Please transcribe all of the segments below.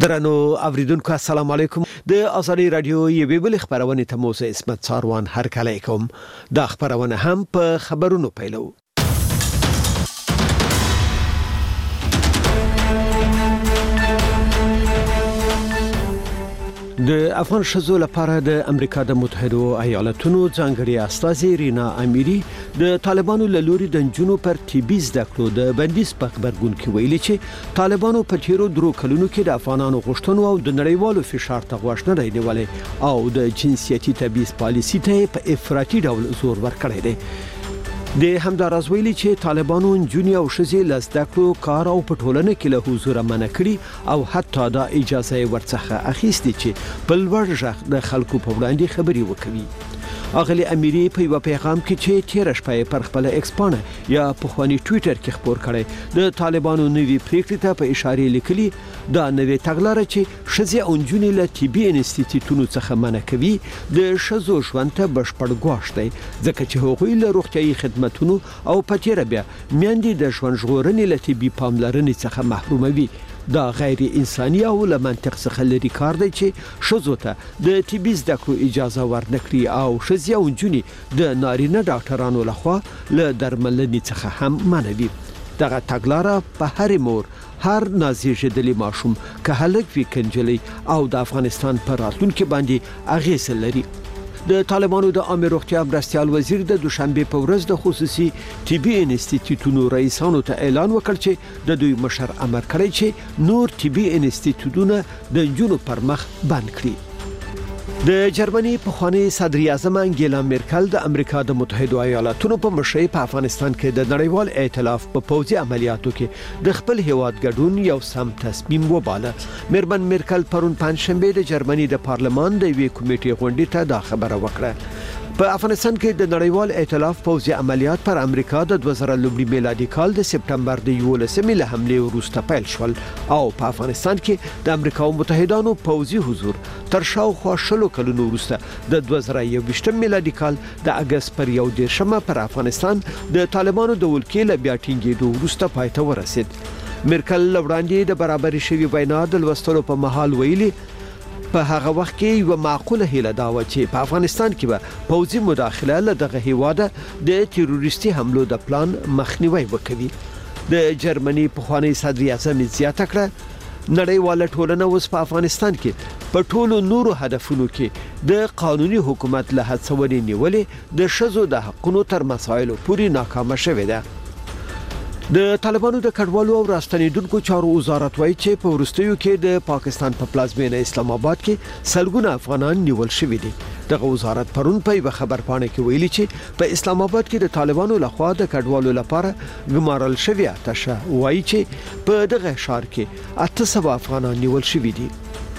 درنو اوریدونکو السلام علیکم د ازادي رادیو یوې بل خبرونه ته موسی اسمت ساروان هر کله کوم دا خبرونه هم په خبرونو پیلو. د افغان شذو لپاره د امریکا د متحده ایالاتونو ځانګړي استازي رینا امیری د طالبانو له لوري د جنونو پر طبي زده کړو د بندیز په خبرګون کې ویلي چې طالبانو په تیرو درو کلونو کې د افغانانو غوښتنو او د نړیوالو فشار ته غوږ نه دی نیولې او د جنسيتي تبعیض پالیسي ته په افراطي ډول زور ورکړی دی. د همداراز ویلي چې طالبانو جنونو او شذې لزدکړو کار او پټولنه کې له حضور منع کړي او حتی دا اجازه ورڅخه اخیستي چې په لوړ ژغ د خلکو په وړاندې خبري وکړي. اغلی امیری په یو پیغام کې چې تیر شپه پر خپل ایکس پاڼه یا په خواني ټوئیټر کې خبر کړي د طالبانو نوی پریکړه ته په اشاره لیکلي دا نوې تګلارې چې شذې او جنونو له طبي انسټیټیوټونو څخه منع کوي د شذو ژوند ته بشپړ ګواښ دی ځکه چې هغوی له روغتيایي خدماتونو او پاتې بیا میاندې د ژوند ژغورنې له طبي پاملرنې څخه محروموي. دا غیر انساني او له منطق څخه لري کار دی چې شذو ته د طبي زده کړو اجازه ورنکړي او شذې او جنونو د نارینه ډاکټرانو لخوا له درملنې څخه هم منوي. دغه تګلارې په هر مور هر نازیږدلې ماشوم که هلک وی کنجلی او د افغانستان پر راتلونکي باندې اغیز لري. د طالبانو د عامه روغتیا مرستيال وزیر د دوشنبه په ورځ د خصوصي طبي انسټیټیوټونو رئیسانو ته اعلان وکړ چې د دوی مشر امر کړی چې نور طبي انسټیټیوټونه د جنونو پر مخ بند کړي. د جرمني پخوانی صدر اعظم انګیلا میرکل د امریکا د متحده ایالاتونو په مشرۍ په افغانستان کې د نړیوال ائتلاف په پوځي عملیاتو کې د خپل هیواد ګډون یو سم تصمیم وباله. میرمن میرکل پرون پنځشنبه د جرمني د پارلمان د وی کمیټې غونډې ته دا خبره وکړه. په افغانستان کې د نړیوال ائتلاف پوځي عملیات پر امریکا د 2000 میلادي کال د سپټمبر د 11 له حمله وروسته پیل شول او په افغانستان کې د امریکا متحدانو پوځي حضور تر شاوخوا شلو کلونو وروسته د 2021 میلادي کال د اگست پر 11 پر افغانستان د طالبانو د ولکې له بیا ټینګېدو وروسته پای ته ورسید. میرکل وړاندې د برابرۍ شوی وینا د لوستلو په محل ویلي په هغه وخت کې یو معقوله هیله دا و چې په افغانستان کې به پوځي مداخله له دغه هیواده د تروریستي حملو د پلان مخنیوي وکړي. د جرمني پخوانی صدر اعظم زیاته کړه نړیواله ټولنه اوس په افغانستان کې په ټولو نورو هدفونو کې د قانوني حکومت له هڅونې نیولې د شذو د حقونو تر مسایلو پورې ناکامه شوې ده. د طالبانو د کډوالو او راستنیدونکو چارو وزارت وایي چې په وروستیو کې د پاکستان په پلازمینه اسلام آباد کې سلګونه افغانان نیول شوي دي. دغه وزارت پرون په یو خبرپاڼه کې ویلي چې په اسلام آباد کې د طالبانو لخوا د کډوالو لپاره ګمارل شوی آتشه وایي چې په دغه ښار کې 800 افغانان نیول شوي دي.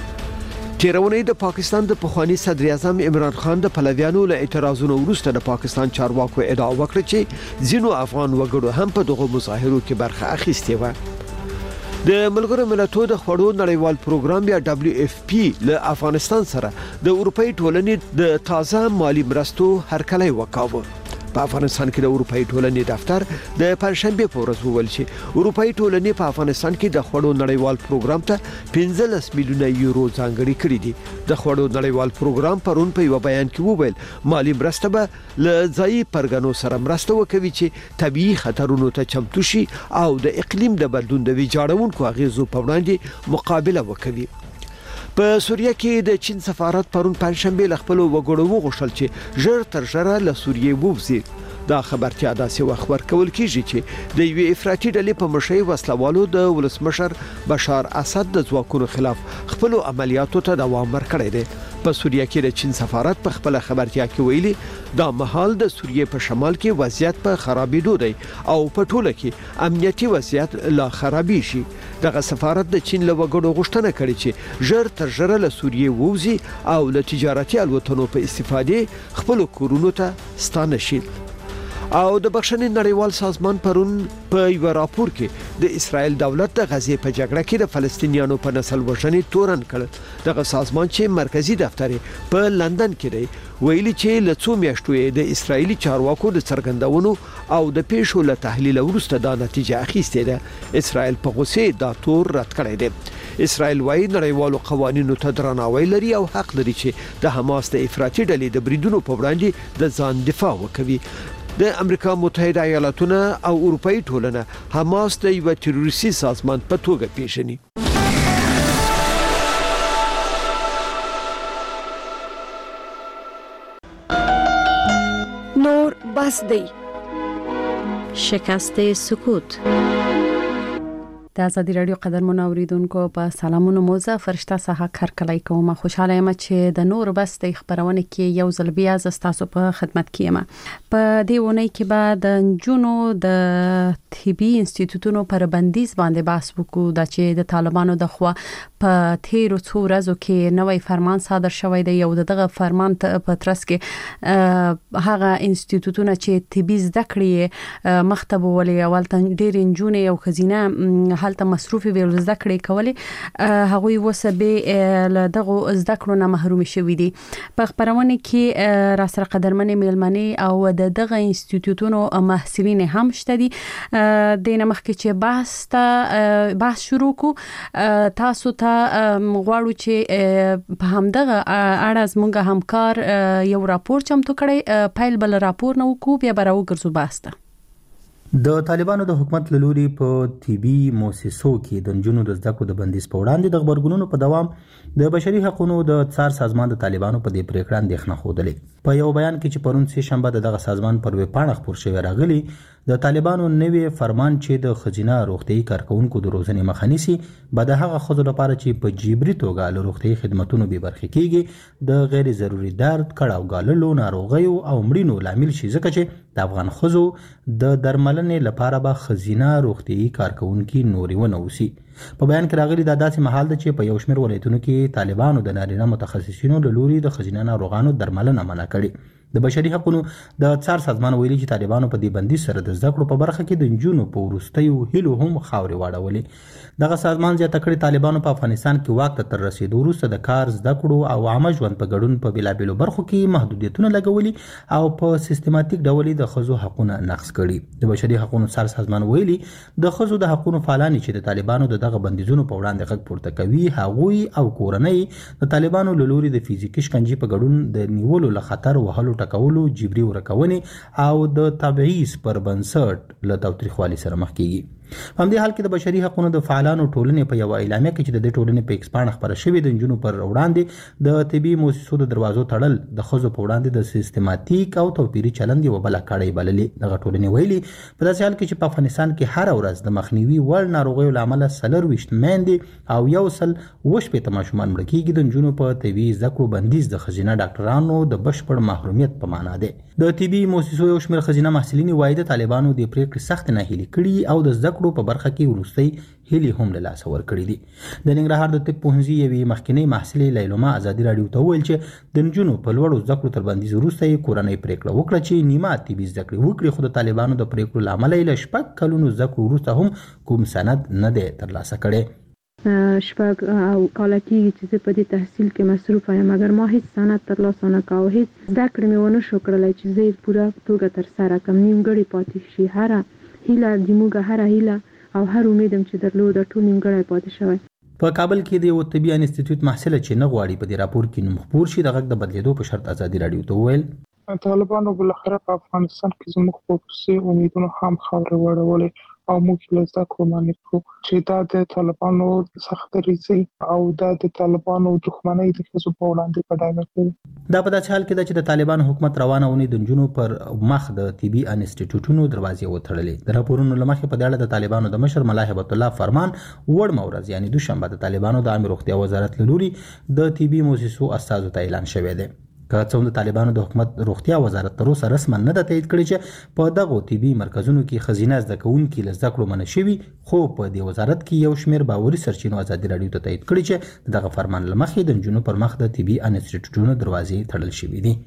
تیرونی د پاکستان د پخوانی صدر اعظم عمران خان د پلویانو له اعتراضونو وروسته د پاکستان چارواکو ادعا وکړه چې ځینو افغان وګړو هم په دغه مظاهرو کې برخه اخیستې و. د ملګرو ملتونو د خوړو نړیوال پروګرام یا WFP له افغانستان سره د اروپאי ټولنې د تازه مالی مرستو هرکلی وکاوه. په افغانستان کې د اروپאי ټولنې دفتر د پنځشنبه په ورځ وویل چې اروپאי ټولنې په افغانستان کې د خوړو نړیوال پروګرام ته 15 میلیونه یورو ځانګړي کړي دي. د خوړو نړیوال پروګرام پرون په یو بیان کې وویل مالی مرسته به له ځایي پرګنو سره مرسته وکوي چې طبيعي خطرونو ته چمتو شي او د اقلیم د بدلون د ویجاړونکو اغیزو په وړاندې مقابله وکوي. په سوریه کې د چین سفارت پرون پنځشنبه ل خپل وګړو وغوښتل چې ژر تر ژره له سوریې ووځي. دا خبرتیا داسې وخت ورکول کیږي چې د یو افراطي ډلې په مشرۍ وسلوالو د ولسمشر بشار اسد د ځواکونو خلاف خپل عملیاتو ته دوام ورکړی دی. په سوریه کې د چین سفارت په خپل خبرتیا کې ویلي دا مهال د سوریې په شمال کې وضعیت په خرابېدو دی او په ټوله کې امنیتي وضعیت لا خرابې شي. دغه سفارت د چین له وګړو غوښتنه کړې چې ژر تر ژره له سوریې ووځي او له تجارتي الوتنو په استفادې خپل کورونو ته ستانه شي. او د بخښنې نړیوال سازمان پرون په یو راپور کې د اسرائیل دولت د غزې په جګړه کې د فلسطینیانو په نسل وژنې تورن کړ. دغه سازمان چې مرکزی دفتر په لندن کې دی ویلي چې له څو میاشتو د اسرایلی چارواکو د څرګندونو او د پیښو له تحلیل وروسته دا نتیجه اخیستې ده. اسرائیل په غوسه دا تور رد کړی دی. اسرائیل وايي نړیوالو قوانینو ته درناوی لري او حق لري چې د حماس د افراطي ډلې د بریدونو په وړاندې د ځان دفاع وکړي. د امریکا متحده ایالاتونه او اروپאי ټولنه حماس د یو تروریستي سازمان په توګه پیژني. نور بس دی. شکست سکوت. د آزادی رادیو قدرمن اوریدونکو په سلامونو موزه فرشته سه هر کله کوم خوشاله یم چې د نور بس د خبرونه کې یو ځل بیا تاسو په خدمت کې یم. په دې ونې کې بعد د جنونو د طبي انسټیټیوټونو پر بندیز باندې بحث وکړو د چې د طالبانو د خوا په تیرو څو ورځو کې نوې فرمان صادر شوی دی. یو دغه فرمان په ترڅ کې هغه انسټیټیوټونه چې طبي زده کړې مختبه ولې اول ډېر انجونې او خزینه حالت مصروفي ویل زده کړې کولې هغوی وسبه له دغه زده کړو نه محروم شوي دي. په خبرونه کې را سره قدرمنې میلمنې او د دغه انسټیټیوټونو محصلین هم شته دي. د نمخ کې چې بحث شروع کو تاسو ته غواړو چې په همدغه اړه زموږ همکار یو راپور چمتو کړي. پایل بل راپور نو کو بیا براو ګرځو باسته. د طالبانو د حکومت لوري په طبي مؤسسو کې د جنونو د زده کړو د بندیز په وړاندې د خبرګونونو په دوام د بشري حقوقو د څار سازمان د طالبانو په دې پریکړه اندېښنه خوده. په یو بیان کې چې پرون سه شنبه دغه سازمان پر ویب پاڼه خبر شوی راغلی د طالبانو نوې فرمان چې د خزینه روغتي کارکونکو د روزنې مخه نیسي به د هغه خزو لپاره چې په جبري توګه له روغتي خدماتونو به برخه کیږي د غیر ضروري درد کړهو غاللو ناروغیو او مړینو لامل شي ځکه چې د افغان خزو د درملنې لپاره به خزینه روغتي کارکونکو نوري ونوسي. په بیان کې راغلي د داسې محل ده چې په یو شمېر ولایتونو کې طالبانو د نارینه متخصصینو له لوري د خزینه ناروغانو درملنه منع کړې. د بشري حقوقو د څار سازمان ویلي چې طالبانو په دې بندیز سره د زده کړو په برخه کې د جنونو په ورستیو هیلو هم خاورې واړولې. دغه سازمان زیاته کړې طالبانو په افغانستان کې واک ته تر رسیدو وروسته د کار زده کړو او عامه ژوند په ګډون په بیلابېلو برخو کې محدودیتونه لګولي او په سیستماتیک ډول د ښځو حقوقونه نقض کړي. د بشري حقوقو څار سازمان ویلي د ښځو د حقوقو فعالان چې د طالبانو دغه بندیزونو په وړاندې غږ پورته کوي هغوی او کورنۍ د طالبانو له لوري د فزیکي شکنجې په ګډون د نیولو له خطر وهلو ټکولو جبري ورکونې او د تبعیض پر بنسټ له تاوتریخوالي سره مخ کیږي. په همدې حال کې د بشري حقوقو د فعالانو ټولنې په یو اعلامیه کې چې د ټولنې په ایکسپانډ خبره شوې د جنونو پر وړاندې د طبي مؤسسو د دروازو تړل د خزو په وړاندې د سیستماتیک او توپیري چلند یو بل کړی بللې. دغه ټولنې ویلي په داسې حال کې چې په افغانستان کې هر ورځ د مخنیوي وړ ناروغیو لامل 24 میندې او یو سل وشپې ماشومان مړ کیږي. د جنونو په طبي زکو بندیز د خزینه ډاکټرانو د بشپړ محرومیت په معنا ده. د طبي مؤسسو یو شمېر خزینه محصلین وايي د طالبانو د پریکړې سخت نه هلي کړي او د زکو په برخه کې ورستي هلي هم له لاس ور کړی دي. د ننګرهار د طب پوهنځي یوې مخکینی محصلې لیلوما آزادی رادیو ته ویل چې د نجونو په لوړو زکو تر بندیز وروسته کورنۍ پریکړه وکړه چې نیمه طبي زکړې وکړي. خو د طالبانو د پریکړو لامل یې شپږ کلونو زکو وروسته هم کوم سند نه دی ترلاسه کړی. شپږ او کاله کېږي چې په دې تحصیل کې مصروف یم مګر ما هیڅ سند ترلاسه نه کاوه. هیڅ زده کړې مې ونه شو کړلی چې زه یې پوره توګه ترسره کړم. نیمګړې پاتې شي. هره هیله زموږ هره هیله او هر امیدم چې درلود ټول نیمګړی پاتې شوی. په کابل کې د یو طبي انسټیټیوټ محصله چې نه غواړي په دې راپور کې نوم خپور شي د غږ د بدلیدو په شرط آزادي رادیو ته وویل طالبانو بالاخره په افغانستان کې زموږ په پرسي امیدونو هم خاورې واړولې او موږ له زده کړو منع کړو چې دا د طالبانو سخت ریزي او دا د طالبانو دښمنۍ د ښځو په وړاندې په ډاګه کوي. دا په داسې حال کې ده چې د طالبانو حکومت روانه اونۍ د نجونو پر مخ د طبي انسټیټیوټونو دروازې وتړلې. د راپورونو له مخې په دې اړه د طالبانو د مشر ملا هیبت الله فرمان وړمه ورځ یعنی دوشنبه د طالبانو د عامه روغتیا وزارت له لوري د طبي مؤسسو استازو ته اعلان شوی دی. که څومره د طالبانو د حکومت روغتیا وزارت تر اوسه رسما نه ده تایید کړی چې په دغه طبي مرکزونو کې خزینه زده کوونکي له زده کړو منع شوي، خو په دې وزارت کې یو شمېر باوري سرچینو آزادي رادیو ته تایید کړی چې دغه فرمان له مخې د نجونو پر مخ د طبي انسټیټیوټونو دروازې تړل شوي دي.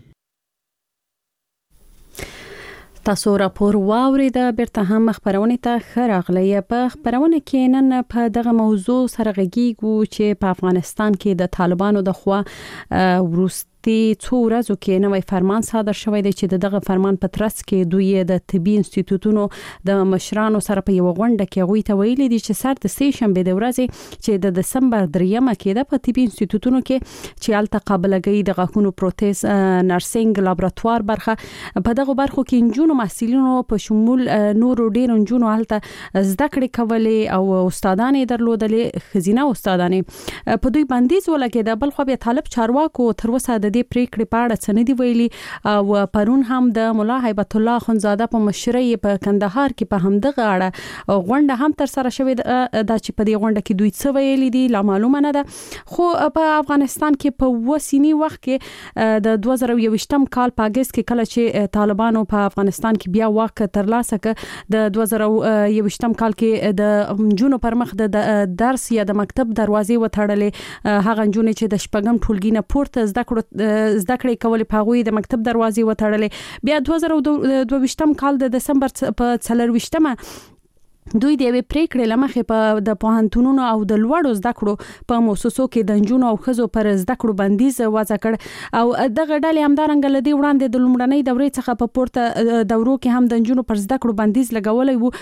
تاسو راپور واورید بیرته هم خبرونه ته خراغلی. په خبرونه کې نن په دغه موضوع سره غږیږو چې په افغانستان کې د طالبانو د خوا تي څو ورځو کې نوې فرمان صادر شوی دی چې دغه فرمان په ترڅ کې دوی د طبي انسټیټیوټونو د مشرانو سره په یو غونډه کې غوي ته ویلي دي چې سر د سې شنبه د ورځې چې د دسمبر 3مه کې د طبي انسټیټیوټونو کې چې الته قابلګي د غاښونو پروتز نرسنګ لابراتوار برخه په دغه برخو کې انجونو محصلینو په شمول نورو ډیر انجونو الته زده کړې کولې او استادانې درلودلې خزینه استادانې په دوی بندیز ولګېد. بل خو بیا طالب چارواکو تر اوسه د دې پریکړې په اړه څه نه دی ویلي او پرون هم د مولا هیبت الله خنزاده په مشرۍ په کندهار کې په همدغه اړه غونډه هم تر سره شوې د چې په دې غونډه کې دوی څه ویلي دي لا معلومه نه ده. خو په افغانستان کې په وسینی وخت کې د 2021م کال په اگست کې کله چې طالبانو په افغانستان کې بیا واک ترلاسه کړ د 2021م کال کې د جنونو پر مخ د درس یا د مکتب دروازې وتړلې هغه جنونې چې د شپږم ټولګي نه پورته زده کړې کولې په غوي د مکتب دروازې وتړلې. بیا 2022م کال د دسمبر په 24مه دوی د یوې پریکړې لمخې په د پوهنتونونو او د لوړو زده کړو په مؤسسو کې د نجونو او ښځو پر زده کړو بندیز وضع کړ او دغه ډلې همدارنګه لدی وړاندې د لومړنۍ دورې څخه په پورته دورو کې هم د نجونو پر زده کړو بندیز لګولای وو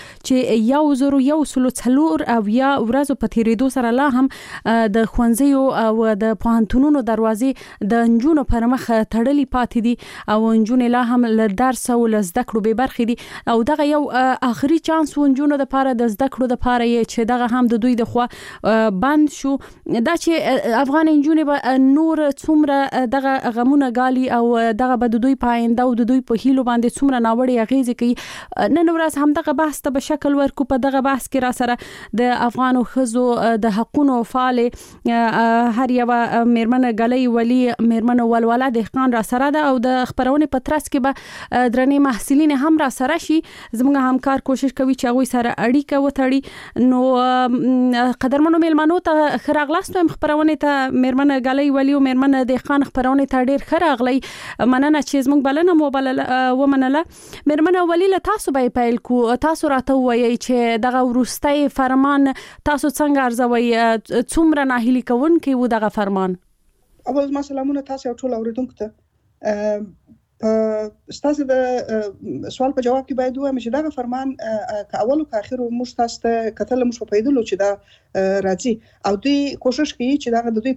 چې 1,104 او یا ورځو په تیریدو سره لا هم د خوانځیو او د پوهنتونونو دروازې د نجونو پر مخ تړلې پاتې دي او نجونې لا هم له درس او له زده کړو به برخې دي او دغه یو اخري چانس ونجونو د د زده کړو د پاره چې دغه هم د دوی د خوا بند شو. دا چې افغان انجونې به نور څومره دغه غمونه غالي او دغه به د دوی پاینده او د دوی په هیلو باندې څومره ناوړي اغیزه کوي نن ورځ هم دغه بحث ته په شکل ورکو. په دغه بحث کې را سره د افغان ښځو د حقونو فعال هر یو میرمن غلي ولی میرمن ولوله دهقان را سره ده او د خبرونه په ترڅ کې به درنې محصلین هم را سره شي. زموږ همکار کوشش کوي چې هغه سره اړیکه وتړي. نو قدرمنو میلمنو ته خراغلاست خبرونه ته میرمن غلي ولی او میرمن دهقان خبرونه ته ډیر خراغلی مننه چې زموږ بلنه مو ومنله. میرمن ولی له تاسو به پیل کو تاسو راته وایي چې دغه ورستۍ فرمان تاسو څنګه ارزوي څومره ناهیلي کوونکی و دغه فرمان؟ اول ما سلامونه تاسو ټول اوریدونکو ته. ستاسو د سوال په جواب کې باید وایم چې دا فرمان که اول او که اخر موږ تاسو ته کتل موږ په پیدلو چې دا راځي او دوی کوشش کوي چې دا د دوی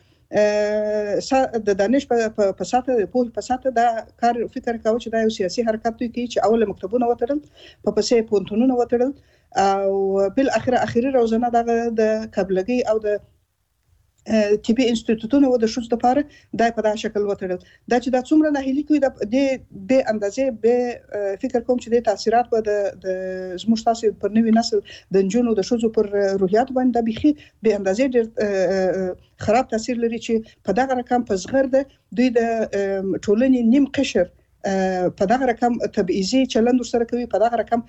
په د دانش په ساته په ساته دا کار فکر کاوه چې دا یو سیاسي حرکت دوی کوي چې اول مکتبونه وتړل په پسې پونتونونه وتړل او بل اخري روزنه د قبلګي او د طبي انسټیټیوټونو د شوز لپاره دای په دا شکل وتړل. دا چې دا څومره ناهیلي کوي د اندازې به فکر کوم چې د تاثیرات په د زموږ تاسو پر نوې نسل د جنونو د شوزو پر روحیات باندې بيخي به اندازې ډېر خراب تاثیر لري چې په دغه رقم په صغر ده دوی د ټولنې نیم قشر په دغه رقم تبعیضي چلند سره کوي په دغه رقم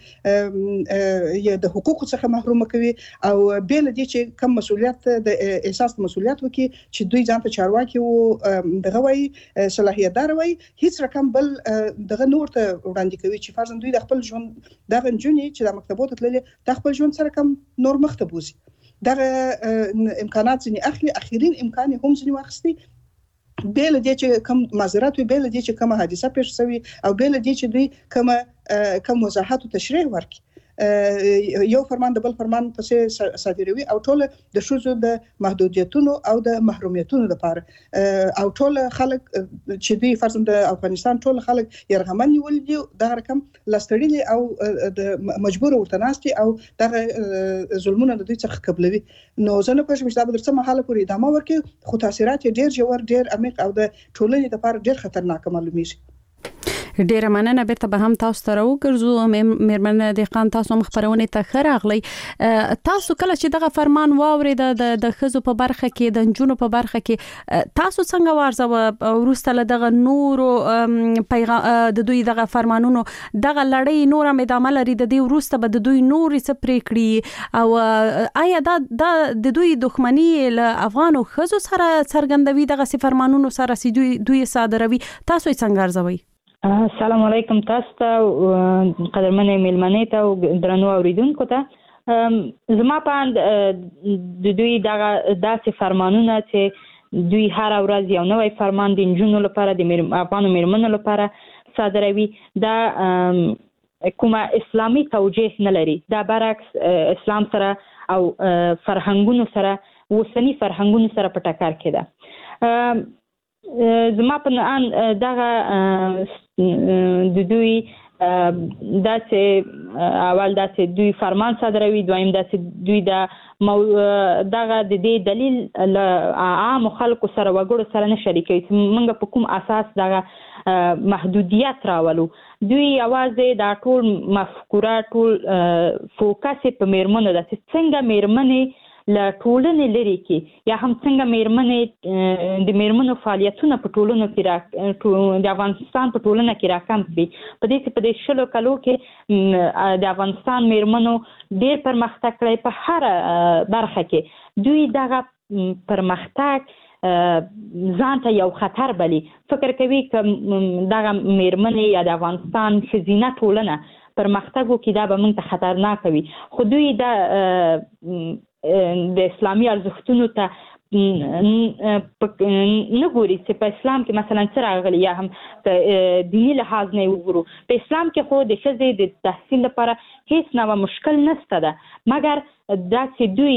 یا د حقوقو څخه محروم کوي او بل دي چې کم مسولیت د احساس مسولیت وکي چې دوی ځان ته چارواکي او دغه وای صلاحیتدار وای هیڅ رقم بل دغه نور ته وړاندې کوي چې فرضاً دوی د خپل ژوند دغه جنونی چې د مکتبونو تللي د خپل ژوند سره کم نور مخته بوزي دغه امکانات ځنی اخرین امکان هم ځنی واخستي بیل دي چې کوم معذرت وي بیل دي چې کوم حادثه پیښ شوی او بیل دي چې دوی کوم وضاحت او تشریح ورکړي. یو فرمان د بل فرمان پسې صادروي او ټول د شوزو د محدودیتونو او د محرومیتونو لپاره او ټول خلک چې دوی فرضاً د افغانستان ټول خلک يرغمن نیول دي د رقم لاستړي او د مجبور ورتناستي او د ظلمونه د دوی څخه قبلوي. نو زه نه پوهیږم چې دا به تر څه مهاله پورې ادامه ورکړي خو تاثیرات ډېر ژور ډېر عمیق او د ټولنې لپاره ډېر خطرناک معلومیږي. ډیره مننه بیرته به هم تاسو ته راوګرځو. میرمن دهقان تاسو مخبرونه ته خراغلی تاسو کله چې دغه فرمان واورید د خزو په برخه کې د جنونو په برخه کې تاسو څنګه وارزه ورسته له دغه نورو پیغام د دوی دغه فرمانونو دغه لړۍ نور هم ادامه لري د دې ورسته به د دوی نور څه پریکړي او آیا دا د دوی دښمنی له افغانو خزو سره څرګندوي دغه فرمانونو سره چې دوی صادروي تاسو څنګه ارزوي؟ السلام علیکم تاسو ته قدرمنې میلمنې ته او درنو اوریدونکو ته زما په د دوی دغه داسې فرمانونه چې دوی هر ورځ یو نوی فرمان د نجونو لپاره د افغانو میرمنو لپاره صادروي. دا کومه اسلامي توجیه نه لري، دا برعکس اسلام سره او فرهنګونو سره اوسنی فرهنګونو سره په ټکر کې ده. زما په نظر دغه د دوی داسې اول داسې دوی فرمان صادروي، دویم داسې دوی دغه د دې دلیل له عام خلکو سره وګړو سره نه شریکوي چې موږ په کوم اساس دغه محدودیت راولو. دوی یوازې دا ټول مفکوره ټول فوکس په میرمنو ده چې څنګه میرمنې له ټولنې لرې کې یا هم څنګه میرمنې د میرمنو فعالیتونه په ټولنو کې د افغانستان په ټولنه کې راکم کړي. په دې چې په دې 20 کالو کې د افغانستان میرمنو ډېر پرمختګ کړی په هر برخه کې. دوی دغه پرمختګ ځان ته یو خطر بلي، فکر کوي که دغه میرمنې یا د افغانستان ښځینه ټولنه پرمختګ وکړي دا به موږ ته خطرناک وي. خو دوی د اسلامي ارزښتونو ته نه ګوري چې په اسلام کې مثلا څه راغلي یا هم په دیني لحاظ نه وګورو. په اسلام کې خو د ښځې د تحصیل لپاره هیڅ نوع مشکل نشته ده، مګر دا چې دوی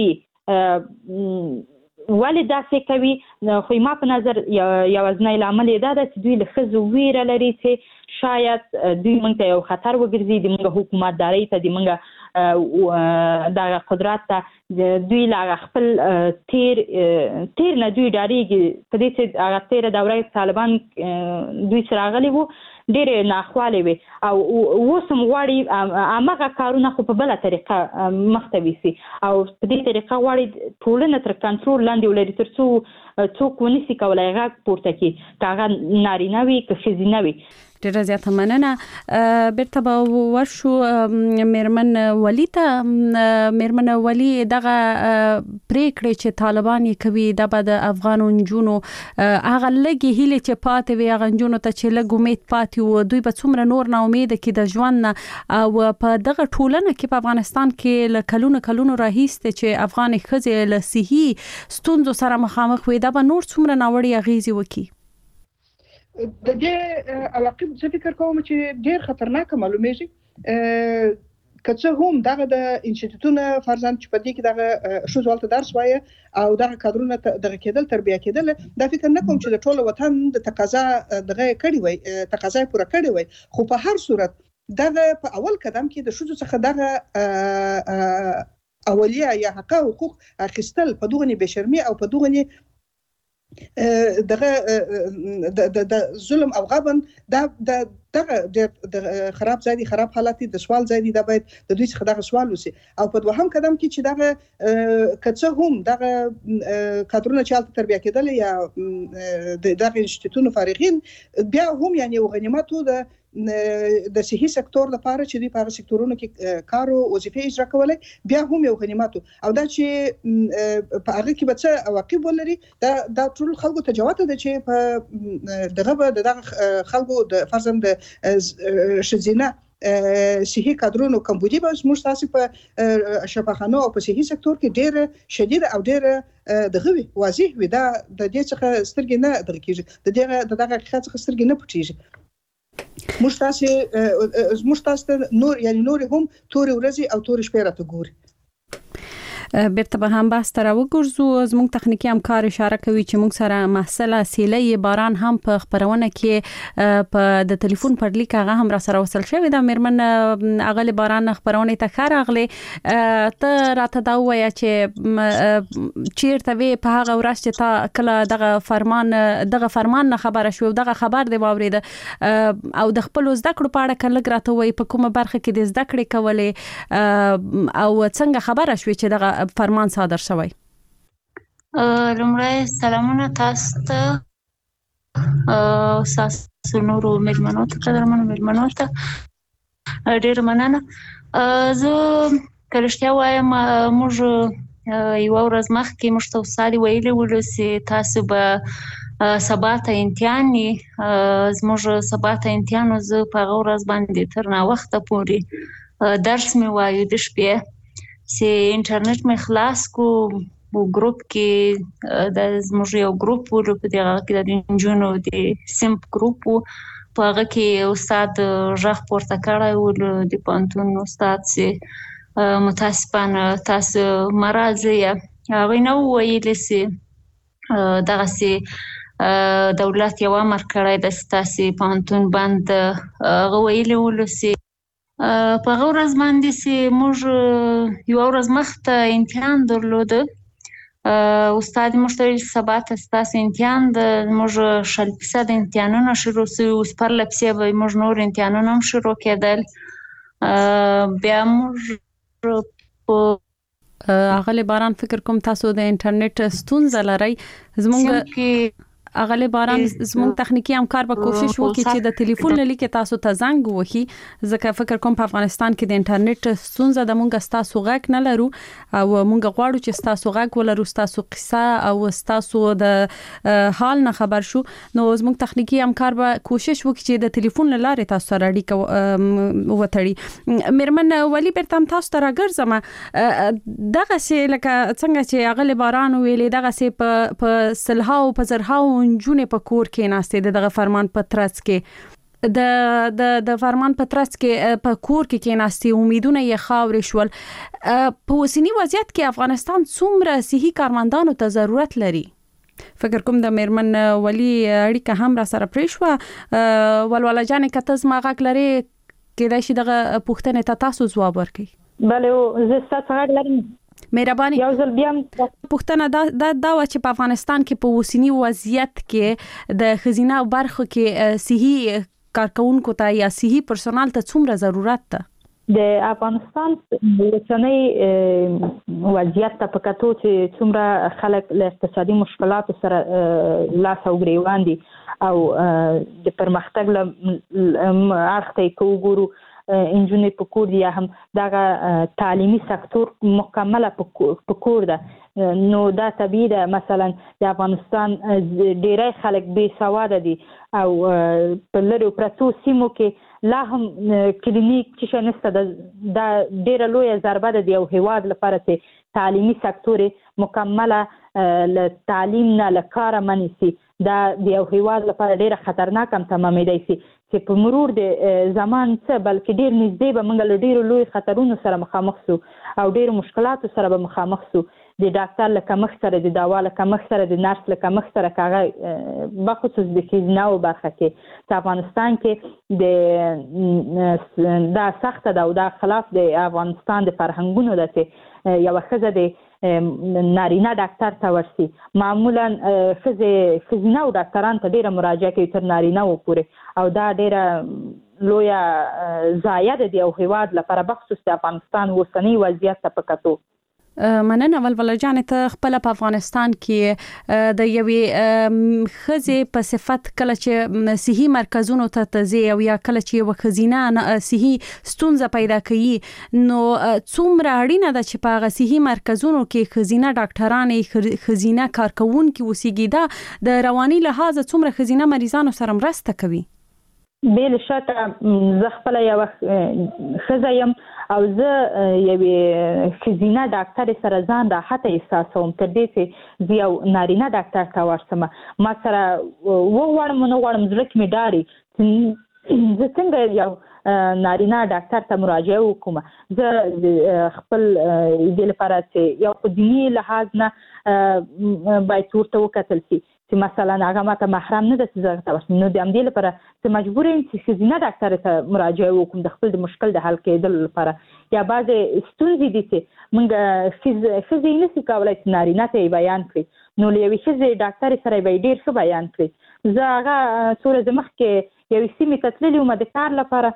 ولې داسې کوي خو ما په نظر یوازینی لامل یې دا ده چې دوی له ښځو ویره لري چې شاید دوی موږ ته یو خطر وګرځي، د موږ حکومتدارۍ ته، د موږ دغه قدرت ته دوی له خپل تیر نه دوی ډارېږي. په دې چې هغه تېره دوره طالبان دوی سره راغلي وو ډېرې ناخوالې وې او اوس هم غواړي هماغه کارونه خو په بله طریقه مخته ویسي او په دې طریقه غواړي ټولنه تر کنټرول لاندې ولري تر څو څوک ونسي کولی غږ پورته کړي، که هغه نارینه وي که ښځینه وي. ډیره زیاته مننه. بیرته به ورشو میرمن ولی ته. میرمن ولی دغه پریکړې چې طالبان یې کوي دا به د افغانو نجونو هغه لږې هیلې چې پاتې وي هغه نجونو ته چې لږ امید پاتې و دوی به څومره نور نا امیده کې د ژوند نه او په دغه ټولنه کې په افغانستان کې له کلونو راهیسته چې افغان ښځې له صحي ستونزو سره مخامخ وي دا به نور څومره ناوړه اغیزې وکړي. د دې علاقه څه فکر کوم چې ډیر خطرناک معلومیږي. که څه هم دغه د انسټیټیوټونو فرزند چې په دې کې دغه شوزوالته درس وایي او دغه کادرونه دغه کېدل تربیه کېدل، دا فکر نه کوم چې د ټولو وطن د تقاضا دغه کړي وي، تقاضا پوره کړي وي. خو په هر صورت دغه په اول قدم کې د شوزو څخه دغه اولیه یا حقوق اخیستل په دغه بشرمي او په دغه د ظلم او غبن دغه خراب ځای دي، خراب حالت د سوال ځای دي، دا باید د دوی څخه دغه سوال وسی. او په دوهم قدم کې چې دغه کڅه هم دغه کادرونه چې تربیه کېدل یا دغه انسټیټیوټونو فارغین بیا هم یعنی غنیمتو د صحي سکتور لپاره چې دوی په هغه سکتورونو کې کار او وظیفې اجرا کولای بیا هم یو غنیمتو او دا چې په هغه کې به څه عواقب ولري دا ټول خلکو ته جواب ده چې په دغه خلکو د فرزند شزینه صحي کادرونو کمبودي به موږ تاسو په شفاخانو او په صحي سکتور کې ډېر شدید او ډېر دغه واضح وي. دا د دې څخه سترګې نه درکېږي، دغه حقیقت څخه سترګې نه پټېږي. موږ تاسو نور یعنی نور هم تور ورځي او تور شپه راته ګوري. بیرته به هم بحث تر وګرځو. زموږ تخنیکی همکار اشاره کوي چې موږ سره محصله سیلې باران هم په خبرونه کې په د ټلیفون پر لیک هغه هم را سره وصل شوی دا میرمن اغلی باران خبرونه ته خراغله ته راته دا وایي چې چیرته وی په هغه ورځ چې تا کله دغه فرمان نه خبره شو دغه خبر دی واورید او د خپل زده کړو په اړه کله راته وایي په کومه برخه کې د زده کړې کولې او څنګه خبره شو چې دغه فرمان صادر شوی. لومړی سلامونه تاسو ته تاسو نورو مېلمنو ته قدرمنو مېلمنو ته ډېر مننه. زه که رښتیا وایم موږ یوه ورځ مخکې موږ ته استاد ویلي ولو چې تاسو به سبا ته امتحان زموږ سبا ته امتحان زه په هغه ورځ باندې تر ناوخته پورې درس مې وایو د شپې چې انټرنیټ مې خلاص کو ګروپ کې د زموږ یو ګروپ و په دغه کې د انجونو د سیمپ ګروپ په هغه کې استاد ژغ پورته کړی و د پوهنتون استاد چې متاسفانه تاسو مرزه هغه نو ویل سي دغه سي دولت یو امر کړی د تاسو پوهنتون باندې غویل ولسی په هغه ورځ باندې چې موږ یو ورځ مخته امتحان درلوده استاد مشتری سبا تاسو امتحان د موږ 100% امتحانونه شروع شو اوس پر لپسې به موږ نور امتحانونه هم شروع کېدل بیا موږ اغلی باران فکر کوم تاسو د انټرنیټ ستونزه لرئ زموږ اغلی باران زموږ تخنیکی همکار به کوشش وکړي چې د ټلیفون لیکه تاسو ته زنګ وهي ځکه فکر کوم په افغانستان کې د انټرنیټ ستونزه د مونږ تاسو غږ نه لرو او مونږ غواړو چې تاسو غږ ولرو تاسو قصه او تاسو د حال نه خبر شو نو زموږ تخنیکی همکار به کوشش وکړي چې د ټلیفون لارې تاسو سره اړیکه وتړي مرمن ولی برتم تاسو ته راګرځم دغه سي لکه څنګه چې اغلی باران ویلې دغه سي په سلهاو په زرهاو جون په کور کې ناشته دغه فرمان پترڅ کې د فرمان پترڅ کې په کور کې ناشته امیدونه یې خاورې شول په وسنی وضعیت کې افغانستان څومره صحي کارمندانو ته ضرورت لري فکر کوم د میرمن ولی اړیکه هم را سره پریښو ولولا جان کته زما غږ لري کېدای شي دغه پوښتنه ته تاسو جواب ورکړئ بله زه تاسو غږ لرم مهرباني یو ځل بیا پوښتنه دا و چې په افغانستان کې په وسنی وضعیت کې د خزینه برخه کې صحي کارکونکو ته یا صحي پرسونال ته څومره ضرورت ده د افغانستان وسنی وضعیت ته په کتو چې څومره خلک له اقتصادي مشکلاتو سره لاس او ګریوان دي او د پرمختګ له اړخ ته وګورو انجونې په کور یا هم دغه تعلیمي سکتور مکمله په کور ده نو دا طبیعي ده مثلا د افغانستان ډیری خلک بې سواده دي او په لرو پرتو سیمو کې لا هم کلینیک چې نشته دا ډیره لویه ضربه ده د یو هیواد لپاره چې تعلیمي سکتور مکمله له تعلیم نه له کاره منیسي دا د یو هیواد لپاره ډیره خطرناک هم تمامېدای شي چې په مرور د زمان څه بلکې ډیر نږدې به موږ له ډیرو لوی خطرونو سره مخامخ سو او ډیرو مشکلاتو سره به مخامخ سو د ډاکټر له کمښت سره د دوا له کمښت سره د نرس له کمښت سره کاغه بخصوص د خزینه او برخه کې په افغانستان کې دا سخت ده او دا خلاف د افغانستان د فرهنګونو ده چې یو ښځه د نارینه ډاکټر ته ورسي معمولا خزینه او ډاکټران ته ډیره مراجعه کوي تر نارینه و پورې او دا ډیره لویه ضایعه ده د یو هیواد لپاره بخصوص د افغانستان وسنی وضعیت ته په کتو مننه ولولا جان ته خپل په افغانستان کې د یوې خزې په صفت کله چې صحي مرکزونو ته تزي او یا کله چې یو خزینه صحي ستونزه پیدا کوي نو څومره اړینه ده چې په صحي مرکزونو کې خزینه ډاکټرانې خزینه کارکونکو وسیږي دا د رواني لحاظ څومره خزینه مریضانو سره مرسته کوي بل شکه زه خپل یو خزه يم او زه یوې خزینه ډاکټر سره ځان راحته احساسوم تر دې چې یو نارینه ډاکټر ته ورسم ما سره وغواړم نو غواړم زړه کې مې ډاري زه څنګه یو نارینه ډاکټر ته مراجعه وکم زه خپل دې لپاره چې یو په دیني لحاظ نه باید ورته وکتل شي چې مثلا هغه ماته محرم نه ده چې زه ته ورسم نو د همدې لپاره چې مجبور یم چې ښځینه ډاکټر ته مراجعه وکړم د خپل د مشکل د حل کېدلو لپاره یا بعضې ستونزې دي چې موږ ښځې نشي کولی چې نارینه ته یې بیان کړي نو له یوې ښځې ډاکټرې سره به یې ډېر ښه بیان کړي زه هغه څو ورځې مخکې یوې سیمې ته تللې وم د کار لپاره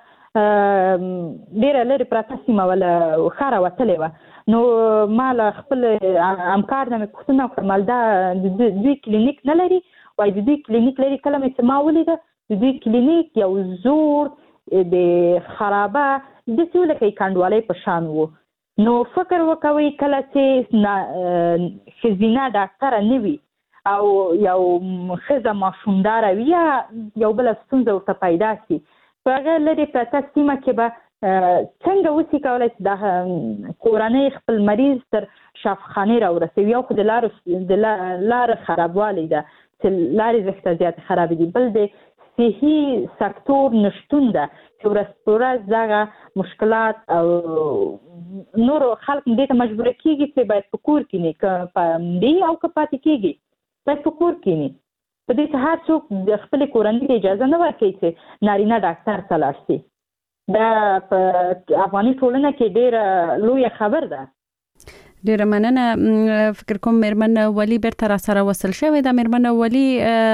ډیره لري پراته سیمه ولا خاره وتلې وه نو ما له خپل همکار نه مې پوښتنه وکړه دا دوی کلینیک نه لري وایي د دوی کلینیک لري کله مې چې ما ولیده د دوی کلینیک یو زوړ د خرابه داسې لکه کنډوالۍ په شان و نو فکر وکوئ کله چې ښځینه ډاکټره نه وي او یو ښځه ماشومداره وي یا یو بله ستونزه ورته پیدا شي په هغه لرې پرته سیمه کې به څنګه وسی کولای چې د کورنۍ خپل مریض تر شفاخانه راورسوي؟ یو خو د لار خرابوالی ده چې لارې زښته زیات خراب دي، بل د صحي سکتور نشتون ده چې ورځ په ورځ دغه مشکلات او نور خلک دې ته مجبور کیږي چې باید په کور کې نه که پاندې او که پاتې کیږي باید په کور کې نه. په دې ته هر څوک د خپل کورنۍ ته اجازه نه ورکوي چې نارینه ډاکټر ته لاړ شي. دا په افغاني ټولنه کې ډېره لویه خبر ده. ډیره مننه. فکر کوم میرمن ولی بیرته را سره وصل شوې ده. میرمن ولی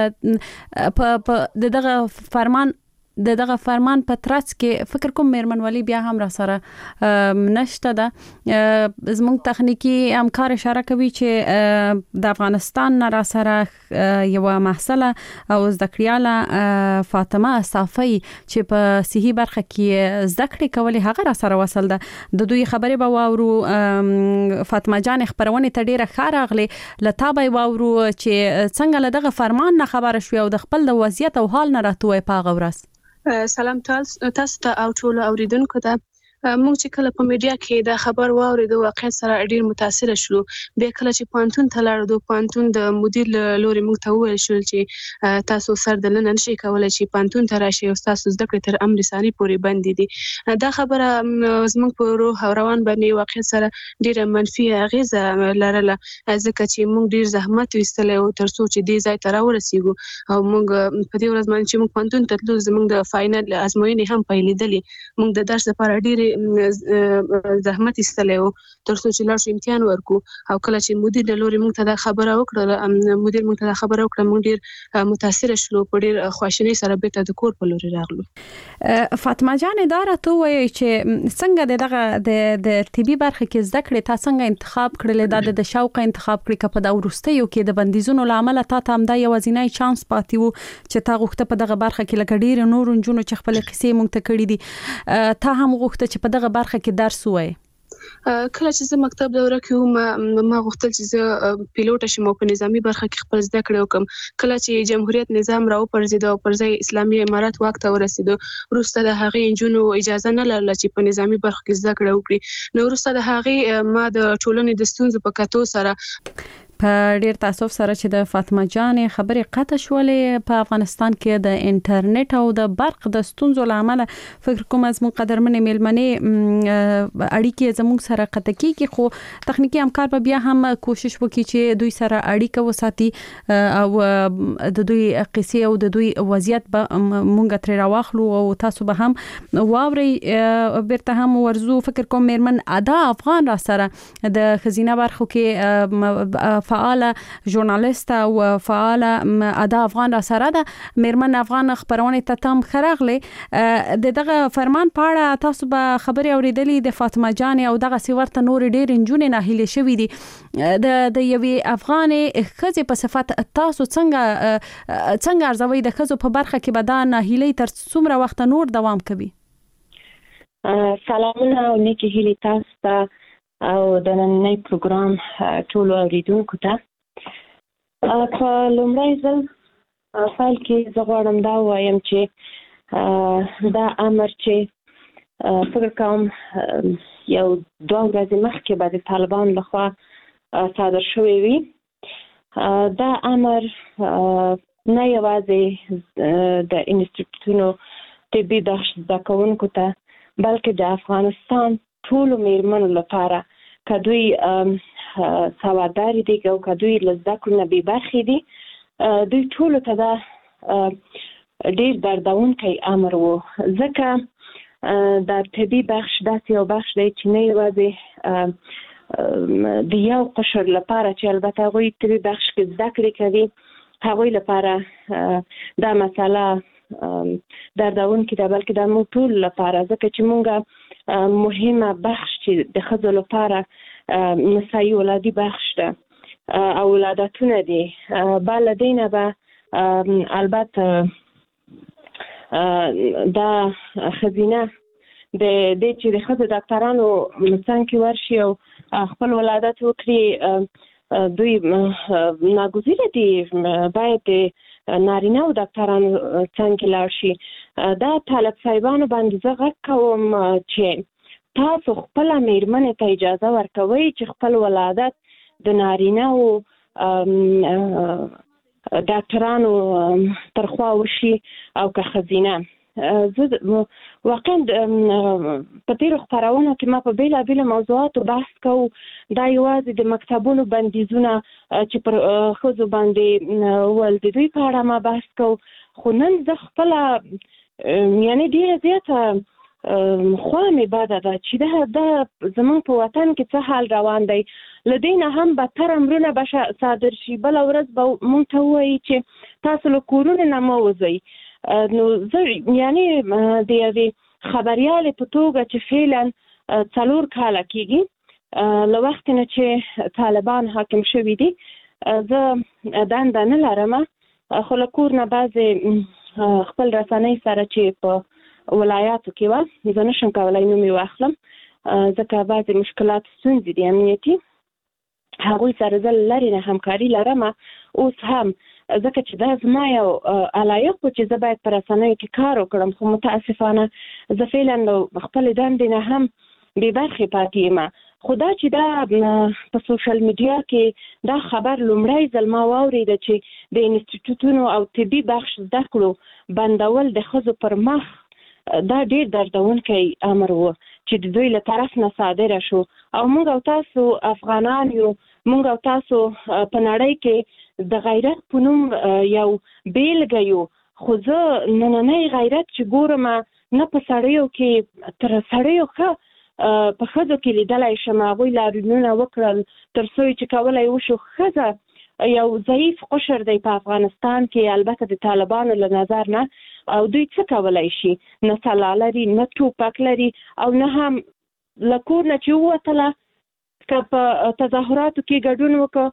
په دغه فرمان په ترڅ کې فکر کوم میرمن ولی بیا هم را سره نشته ده. زموږ تخنیکی همکار اشاره کوي چې د افغانستان را سره یو محصله او زده کړیاله فاطمه صافی چې په صحي برخه کې زده کړې کولې هغه را سره وصل ده. د دوی خبرې به واورو. فاطمه جان خبرونه ته ډیره ښه راغلې. لته به واورو چې څنګه له دغه فرمان نه خبره شوې او د خپل د وضعیت او حال نه راټوي په غورس. سلام تاسو ته او ټول اوریدونکو ته. موږ چې کله په میډیا کې دا خبر واورېدو واقعیت سره ډیر متاثر شولو. بیا کله چې پانتون ته لاړو، پانتون د مدیر لوري موږ ته وویل شول چې تاسو سر دلنه نشئ کولای چې پانتون ته راشئ او تاسو زده کړې تر امر ثاني پورې بندې دي. دا خبره زموږ په روح او روان باندې واقعیت سره ډیره منفي اغیزه لرله، ځکه چې موږ ډیر زحمت ویستلی او تر څو چې دې ځای ته راورسیږو او موږ په دې ورځ باندې چې موږ پانتون ته تلو زموږ د فاینل ازموینې هم پیلېدلې. موږ د درس لپاره ډیر زحمت ایستلی و تر څو چې لاړ شو امتحان ورکو. او کله چې مدیر د لوري موږ ته دا خبره وکړه موږ ډیر متاثر شولو، په ډیر خواشینۍ سره بیرته د کور په لوري راغلو. فاطمه جان دا راته وایي چې څنګه د طبي برخه کې زده کړې تا څنګه انتخاب کړل؟ د شوق انتخاب کړې که په دا وروستیو کې د بندیزونو له امله تا ته همدا یوازینی چانس پاتې و چې تا غوښته په دغه برخه کې لکه ډیر نور نجونو چې خپل قصې موږ ته کړې دي تا هم غوښته چې په دغه برخه کې درس وای؟ کله چې زه مکتب دوره کې وم ما غوښتل چې زه پیلوټ شم او په نظامی برخه کې خپل زده کړې وکم. کله چې جمهوریت نظام راوپرځید او پر ځای اسلامي امارات واک ته ورسید، وروسته د هغې انجونو اجازه نه لرله چې په نظامی برخه کې زده کړې وکړي. نو وروسته د هغې ما د ټولنې د ستونزو په کتو سره په ډیر تاسف سره چې د فاطمه جان خبرې قطع شولې. په افغانستان کې د انټرنیټ او د برق د ستونزو له امله فکر کوم از مون قدرمنې میلمنې اړیکې زموږ سره قطع کیږي، خو تخنیکی همکار به بیا هم کوشش وکړي چې دوی سره اړیکه وساتي او د دوی قصې او د دوی وضعیت به مونږ ترې راواخلو او تاسو به هم واوري. بیرته هم ورزو فکر کوم میرمن ادا افغان را سره د خزینه برخو کې فعال ژورنالیست او فعال ادا افغان را سره ده. میرمن افغان خبرونه ته تم خراغله. دغه فرمان په اړه تاسو به خبري اوریدلې د فاطمه جان او دغه سیورته نور ډیر انجونې ناهیله شوې دي. د یوې افغان خزې په صفت تاسو څنګه ارزوي د خزو په برخه کې به دا ناهیلې تر څومره وخت نور دوام کوي؟ سلامونه او نیکی هیلې تاسو ته او د نننۍ پروګرام ټولو اوریدونکو ته. په لومړی ځل فایل کې زه غواړم دا ووایم چې دا امر چې فکر کوم یو 2 ورځې مخکې به د طالبانو لخوا صادر شوی وي. دا امر نه یوازې د انسټیټیوټونو طبي زده کوونکو ته بلکې د افغانستان ټولو میرمنو لپاره که دوی سواداري دي او که دوی له زده کړو نه بې برخې دي، دوی ټولو ته دا ډېر دردونکی امر و. ځکه د طبي بخش داسې یو بخش دی چې نه یوازې د یو قشر لپاره چې البته هغوی طبي بخش کې زده کړې کوي هغوی لپاره دا مسله دردونکې ده، بلکې د موږ ټول لپاره، ځکه چې موږ مهمه بخش چې د ښځو لپاره نسایي ولادي بخش ده او ولادتونه دي. بعد له دې نه به البته دا ښځینه د دې چې د ښځو ډاکټرانو څنګ کې ورشي او خپل ولادت وکړي دوی ناګزیره دي باید نارینه او ډاکټرانو څنګه لاړ شي. دا طالب صاحبانو باندې زه غږ کوم چې تاسو خپل میرمنې ته اجازه ورکوئ چې خپل ولادت د نارینه او ډاکټرانو ترخوا وشي او که ښځینه. زه واقعا په تېرو خپرونو کې ما په بېلابېلو موضوعاتو بحث کوو. دا یوازې د مکتبونو بندیزونه چې پر ښځو باندې ول د دوی په اړه ما بحث کوو. خو نن زه خپله یعنې ډېره زیاته خوا مې بده ده چې دا زموږ په وطن کې څه حال روان دی. له دې نه هم بدتر امرونه به صادر شي. بله ورځ به موږ ته ووایي چې تاسو له کورونو نه مه وځئ. نو زه یعنې د یوې خبریالې په توګه چې فعلا 4 کاله کېږي له وخت نه چې طالبان حاکم شوي دي، زه دنده نه لرم. خو له کور نه بعضې خپل رسنۍ سره چې په ولایاتو کې وه، زه نشم کولی نوم یې واخلم ځکه بعضې مشکلات ستونزې دي امنیتي، هغوی سره زه لرې نه همکاري لرم. اوس هم ځکه چې دا زما یو علایق و چې زه باید په رسنیو کې کار وکړم، خو متاسفانه زه فعلا خپلې دندې نه هم بې برخې پاتې یم. خو دا چې دا په سوشل میډیا کې دا خبر لومړی ځل ما واورېده چې د انسټیټوټونو او طبي بخش زده کړو بندول د ښځو پر مخ، دا ډېر دردونکی امر و چې د دوی له طرف نه صادره شو. او موږ او تاسو افغانان یو، موږ او تاسو په نړۍ کې د غیرت په نوم یو بیلګه یو. خو زه نننی غیرت چې ګورم نه په سړیو کې تر سړیو ښه په ښځو کې لیدلی شم. هغوی لاریونونه وکړل تر څو چې کولی وشو. ښځه یو ضعیف قشر دی په افغانستان کې، البته د طالبانو له نظر نه. او دوی څه کولی شي؟ نه سلاح لري، نه ټوپک لري، او نه هم له کور نه چې ووتله که په تظاهراتو کې ګډون وکړه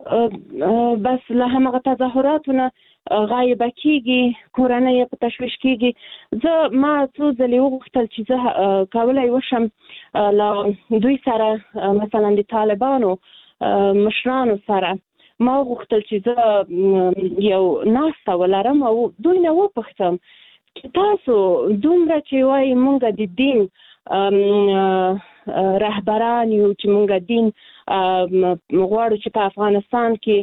بس له همغه تظاهراتو نه غایبه کېږي، کورنۍ یې په تشویش کېږي. ما څو ځلې وغوښتل چې زه کولی وشم له دوی سره مثلا د طالبانو مشرانو سره ما وغوښتل چې زه یو ناسته ولرم او دوی نه وپوښتم چې تاسو دومره چې وایي موږ د دین رهبران یو چې موږ دین غواړو چې په افغانستان کې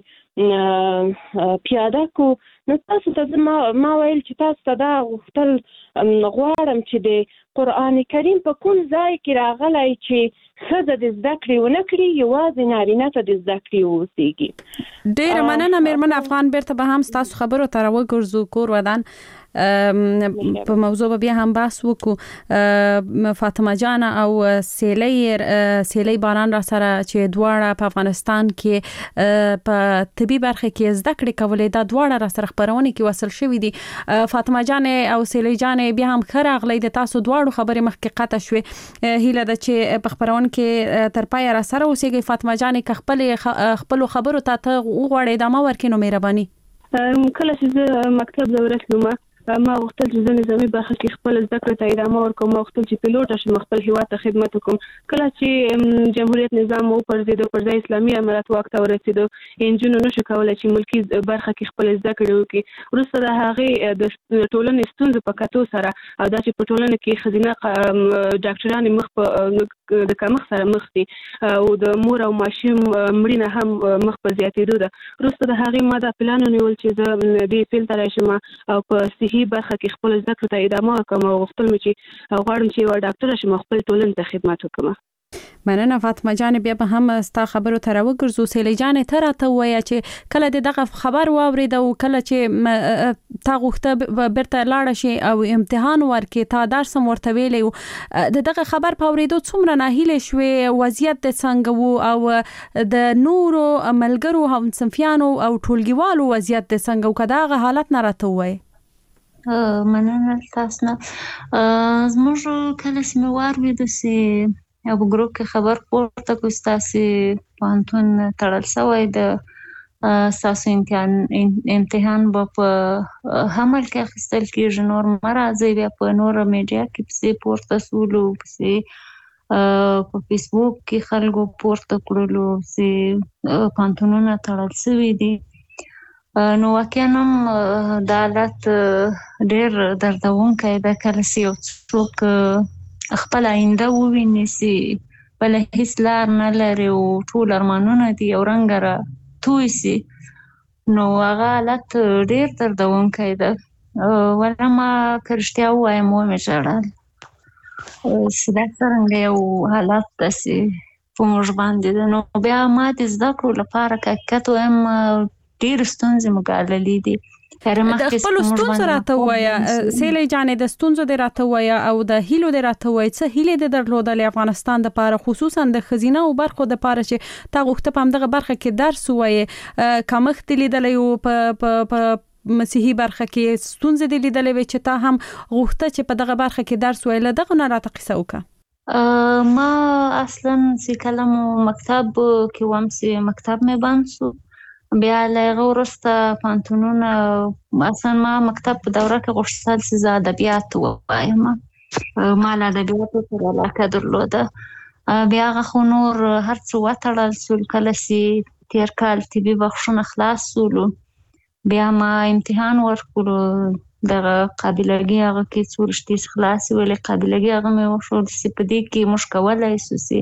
پیاده کو، نو تاسو ته ما ویل چې تاسو ته دا غوښتل غواړم چې د قرآن کریم په کوم ځای کې راغلی چې ښځه د زده کړې ونه کړي، یوازې نارینه ته د زده کړې واوسېږي. ډېره مننه مېرمن افغان. بیرته به هم ستاسو خبرو ته راوګرځو. کور ودان په موضوع بیا هم بحث وکړو. فاطمه جان او سیلی باران را سره چې دواړه په افغانستان کې په طبي برخه کې زده کړې کولې، دا دواړه را سره خبرونه کې وصل شوې دي. فاطمه جان او سیلی جان بیا هم ښه راغلی. د تاسو دواړو خبرې مخکې قطع شوې. هیله ده چې په خبرونه کې تر پایه را سره اوسېږئ. فاطمه جان که خپل خبرو ته وغواړئ ادامه ورکړئ نو مهرباني. کله چې زه مکتب ته ورسېدم ما غوښتل چې زه نظامي برخه کې خپل زده کړې ته ادامه ورکړم. ما غوښتل چې پیلوټ شم، خپل هیواد ته خدمت وکړم. کله چې جمهوریت نظام وپرځېد، پر ځای اسلامي امارت واک ته ورسېد، نجونو نشو کولی چې ملکي برخه کې خپل زده کړې وکړي. وروسته د هغې د ټولنې ستونزو په کتو سره او دا چې په ټولنه کې ښځینه ډاکټرانې مخ په د کمښت سره مخ دي او د مور او ماشوم مړینه هم مخ په زیاتېدو ده. وروسته د هغې ما دا پلان ونیول چې زه دې فیلډ ته راشم او په صحي برخه کې خپل زده کړو ته ادامه ورکړم او غوښتل مې چې غواړم چې یوه ډاکټره شم او خپل ټولنې ته خدمت وکړم. مننه فاطمه جان. بیا به هم ستا خبرو ته راوګرځو. سیلی جان ته راته ووایه چې کله د دغه خبر واورېد او کله چې تا غوښته بیرته لاړه شي او امتحان ورکړې، تا درس هم ورته ویلی و، د دغه خبر په اورېدو څومره ناهیلې شوې؟ وضعیت د څنګه و او د نورو ملګرو همصنفیانو او ټولګیوالو وضعیت د څنګه و؟ که دغه حالت نه راته ووایې. مننه تاسو نه. زموږ کله چې مې واورېده چې یو په ګروپ کې خبر پورته کړو ستاسې پوهنتون تړل شوی، د ستاسو امتحان به په حمل کې اخیستل کېږي، نور مه راځئ. بیا په نوره میډیا کې پسې پورته سولو، پسې په فیسبوک کې خلکو پورته کړلو چې پانتونونه تړل شوي دي. نو واقعا دا حالت ډېر دردونکی ده کله چې یو څوک خپل آینده وویني چې بله هیڅ لار نه لري او ټول ارمانونه دي یو رنګه را توی سي، نو هغه حالت ډېر دردونکی ده. ولی ما که رښتیا ووایم ومې ژړل چې دا څرنګه یو حالت داسې په موږ باندې ده. نو بیا ما د زده کړو لپاره که حقیقت وایم ډېرې ستونزې مو ګاللې دي. د خپلو ستونزو راته ووایه سیلۍ جانې، د ستونزو دې راته ووایه او د هیلو دې راته ووایه. څه هیلې دې درلودلې افغانستان دپاره، خصوصا د ښځینه او برخو دپاره چې تا غوښته په همدغه برخه کې درس ووایې، کمښت دې لیدلی و په مسیحي برخه کې، ستونزې دې لیدلې وې چې تا هم غوښته چې په دغه برخه کې درس ووایې. له دغو نه راته قصه وکړه. ما اصلا چې کله مو مکتب کې وم چې مکتب مې بند سو، بیا له هغه وروسته پوهنتونونه اصلا ما مکتب په دوره کې غوښتل چې زه ادبیات ووایم، ما له ادبیاتو سره علاقه درلوده. بیا هغه خو نور هر څه وتړل سول. کله چې تېر کال طبي بخښونه خلاص سولو بیا ما امتحان ورکړو دغه قابلګي هغه کې څو رشتې خلاصې ولې قابلګي هغه مې وښود چې په دې کې موږ کولی شو چې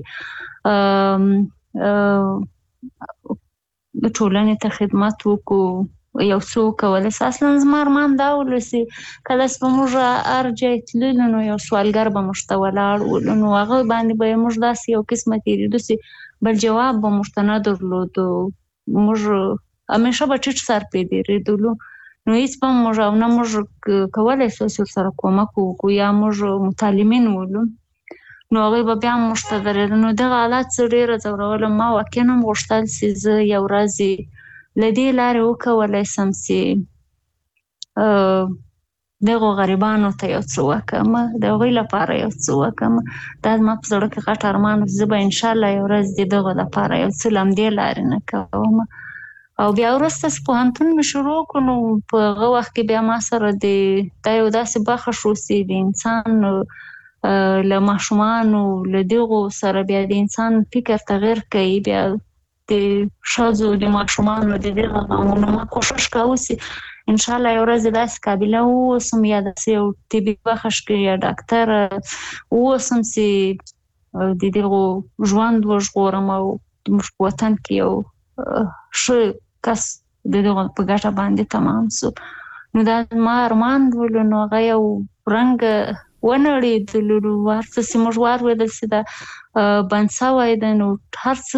ټولنې ته خدمت وکړو، یو څه وکولی شو. اصلا زما ارمان دا ولو چې کله چې به موږ هر ځای تللو نو یو سوالګر به موږ ته ولاړ ولو، نو هغه باندې به موږ داسې یو قسمه تېرېدو چې بل جواب به موږ ته نه درلودو. موږ همیشه به ټیټ سر پرې تېرېدلو، نو هېڅ به موږ او نه موږ کولی شو چې ورسره کومک وکړو یا موږ متعلمین ولو، نو هغوی به بیا موږ ته درېدل. نو دغه حالت زه ډېره ځورولم. ما واقعا هم غوښتل چې زه یو ورځ له دې لارې وکولی شم چې دغو غریبانو ته یو څه وکړم، د هغوی لپاره یو څه وکړم. دا زما په زړه کې غټ ارمان و چې زه به انشاءالله یو ورځ د دغو لپاره یو څه له همدې لارې نه کوم. او بیا وروسته چې پوهنتون مې شروع کړو نو په هغه وخت کې بیا ما سره دا یو داسې بخښ شو چې د انسان له ماشومانو له دغو سره بیا د انسان فکر تغیر کوي. بیا د ښځو د ماشومانو د دغه غمونو ما کوښښ کوو چې انشاءالله یو ورځ داسې قابله واوسم یا داسې یو طبي بخش کې یا ډاکټر واوسم چې د دغو ژوند وژغورم او زموږ په وطن کې یو ښه کس د دغو په ګټه باندې تمام شو. نو دا زما ارمان ولو، نو هغه یو رنګه ونړېدلو. نو هر څه چې موږ واورېدل چې دا بند شوی دی نو هر څه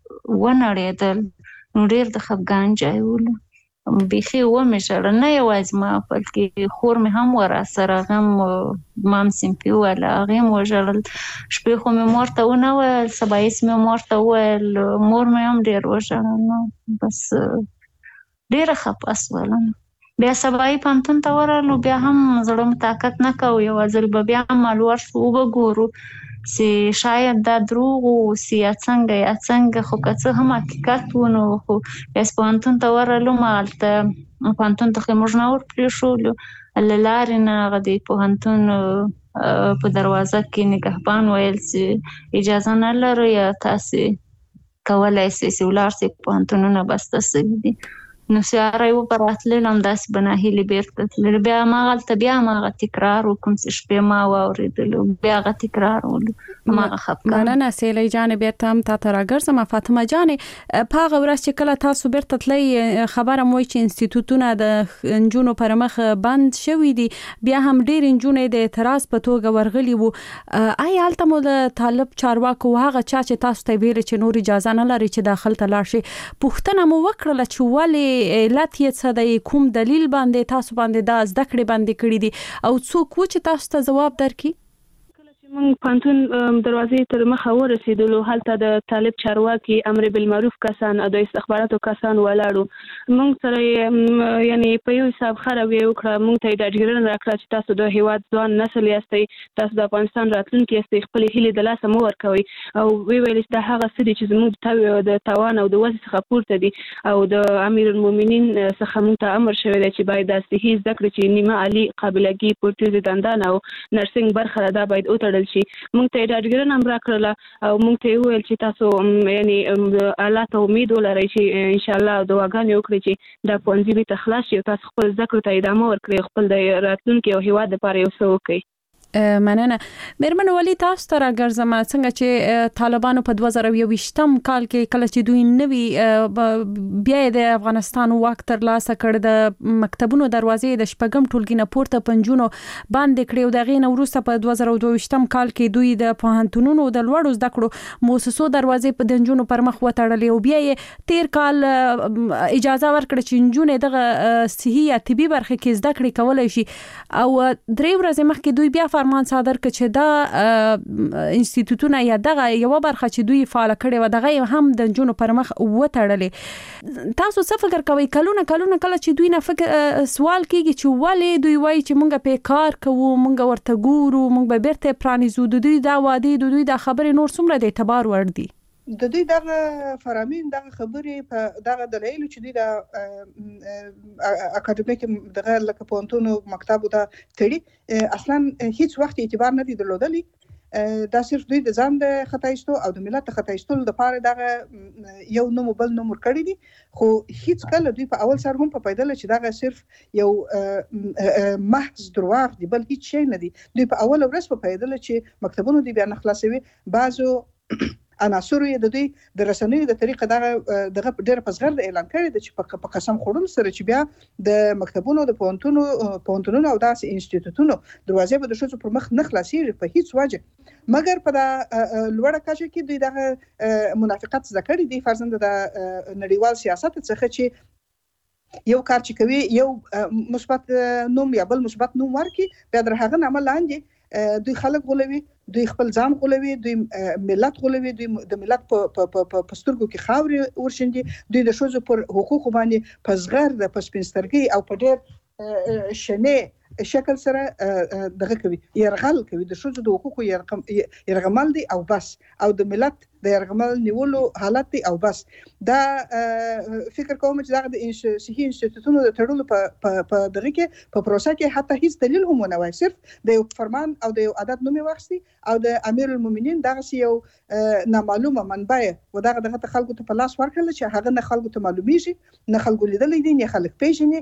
ونړېدل، نو ډېر د خفګان ځای ولو. بیخي ومې ژړل، نه یوازې ما بلکې خور مې هم وه راسره، هغه هم زما هم صنفي وویله، هغې هم وژړل. شپې خو مې مور ته ونه ویل، سبایس مې مور ته وویل، مور مې هم ډېر وژړل. نو بس ډېره خفه شولم. بیا سبایي پوهنتون ته ورغلو، بیا هم زړه مو طاقت نه کوو، یو ځل به بیا هم مالور شو وګورو چې شاید دا دروغ و چې یا څنګه، خو که څه هم حقیقت و نو خو بیا پوهنتون ته ورغلو. هلته پوهنتون ته خو موږ نه ورپرېښولو، له لارې نه هغه د پوهنتون په دروازه کې نګهبان ویل چې اجازه نه لرئ یا تاسې کولی شئ چې ولاړ شئ، پوهنتونونه بسته شوي دي. نو سیاره یو پر راتلل همداسې به ناهیلې بېرته تلل. بیا هماغلته بیا هماغه تکرار وکړم چې شپې ما واورېدلو، بیا هغه تکرار ولو، هماغه خفګان. مننه سیلۍ جانې، بېرته هم تا ته راګرځم. فاطمه جانې، په هغه ورځ چې کله تاسو بېرته تلئ خبره مو چې انسټیټوټونه د نجونو پر مخ بند شوي دي، بیا هم ډېرې نجونې د اعتراض په توګه ورغلي وو. آیا هلته مو د طالب چارواکو هغه چا چې تاسو ته ویل چې نور اجازه نه لري چې داخل ته لاړ شي پوښتنه مو وکړله چې ولې علت یې څه دی، کوم دلیل باندې تاسو باندې دا زده کړې باندې کړي دي او څوک و چې تاسو ته ځواب درکړي؟ موږ پوهنتون دروازې تر مخه ورسېدلو، هلته د طالب چارواکي امر بالمعروف کسان او د استخباراتو کسان ولاړو. موږ سره یعنی په یو حساب ښه رویه وکړه، موږ ته یې ډاډګیرنه راکړه چې تاسو د هېواد ځوان نسل یاستئ، تاسو د افغانستان راتلونکي یاستئ، خپلې هیلې د لاسه مه ورکوئ. او ویې ویل چې دا هغه څه دي چې زموږ د توان او د وسې څخه پورته دي، او د امیرالمؤمنین څخه موږ ته امر شوی دی چې باید دا صحي زده کړې چې نیمه عالي قابلګي پورټیزي دندان او نرسنګ برخه دا باید وتړل بدل شي. موږ ته ډاډګرنه هم راکړله او موږ ته وویل چې تاسو یعنی الله ته امید ولرئ چې ان شاء الله دعاګانې وکړئ چې دا ښوونځي بیرته خلاص شي او تاسو خپل زده کړو ته ادامه ورکړئ، خپل د راتلونکي او هیواد لپاره یو څه وکړئ. مننه. میرمن ولی تاسو ته راګرځم څنګه چې طالبانو په 2021م کال کې کله چې دوی نوي بیا د افغانستان واک تر لاسه کړ، د مکتبونو دروازې د شپږم ټولګي نه پورته پنځونو باندې کړې او د غین وروسته په 2022م کال کې دوی د پوهنتونونو د لوړو زده کړو مؤسسو دروازې په دنجونو پر مخ وتړلې او بیا یې تیر کال اجازه ورکړه چې جنونه دغه صحي یا طبي برخه کې زده کړې کولای شي او درې ورځې مخکې دوی بیا فرمان صادر کړ چې دا انسټیټیوټونه یا دغه یو برخه چې دوی فعال کړي و دغه هم د جنونو پر مخ وتړلې. تاسو څه فکر کوئ کله چې دوی نه فکر سوال کیږي چې ولې دوی وایي چې مونږ په کار کوو، مونږ ورته ګورو، مونږ به بیرته پرانیزو، د دوی دا وعده د دوی د خبرې نور څومره د اعتبار وړ دي؟ د دوی دغه فرامین دغه خبرې په دغه دلایل چې دوی د اکاډمیک دغه لکه پونتونو مکتبو ته تړي اصلا هیڅ وخت اعتبار نه دی درلودلی. دا صرف دوی د ځان د خطایستو او د ملت خطایستو لپاره دغه یو نوم بل نوم ورکړی دي، خو هیڅ کله دوی په اول سر هم په پیدل چې دغه صرف یو محض درواغ دی بل هیڅ شی نه دی. دوی په اول ورځ په پیدل چې مکتبونو دی بیا نه خلاصوي، بعضو عناصر یې د دوی د رسنیو د طریقه دغه ډېر پسغر د اعلان کړی د چې په قسم خوړل سره چې بیا د مکتبونو د پوهنتونونو او داسې انسټیټیوټونو دروازې به د ښځو پر مخ نه خلاصېږي په هیڅ وجه، مګر په لوړه کچه کې دوی دغه منافقت زده کړي دي فرضاً د نړیوال سیاست څخه چې یو کار چې کوي یو مثبت نوم یا بل مثبت نوم ورکړي، بیا در هغه نامه لاندې دوی خلک غولوي، دوی خپل ځان غولوي، دوی ملت غولوي، دوی د ملت په سترګو کې خاورې ورشندي، دوی د ښځو پر حقوقو باندې په زغر د سپینسترګۍ او په ډېر شنې شکل سره دغه کوي، يرغل کوي، د ښځو د حقوقو يرغمل دي او بس، او د ملت د يرغمل نیولو حالت دی او بس. دا فکر کوم چې دغه د صحي انسټیټیوټونو د تړلو په دغه کې په پروسه کې حتی هیڅ دلیل هم نه وای، صرف د یو فرمان او د یو عدد نوم واخستي او د امیر المؤمنین دغه یو نامعلومه منبع و دغه خلکو ته په لاس ورکړل چې هغه نه خلکو ته معلومیږي، نه خلکو لیدلې دي، نه خلک پیژني.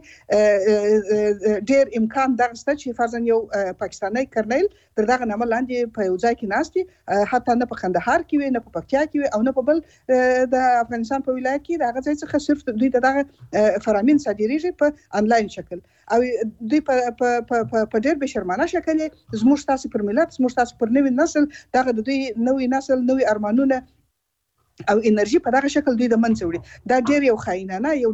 ډېر امکان دغه ست چې فرضاً یو پاکستاني کرنیل تر دغه نامه لاندې په یو ځای کې ناستي، حتی نه په کندهار کې وي، نه په پکتیا کې وي، او نه په بل د افغانستان په ولایت کې دغه ځای څخه صرف دوی دغه فرامین صادریږي په انلاین شکل، او دوی په ډېر بشرمانه شکل زموږ تاسو پر ملت، زموږ تاسو پر نوی نسل، دغه د دوی نوی نسل، نوی ارمانونه او انرژي په دغه شکل دوی د منځ وړي. دا ډېر یو خاینانه، یو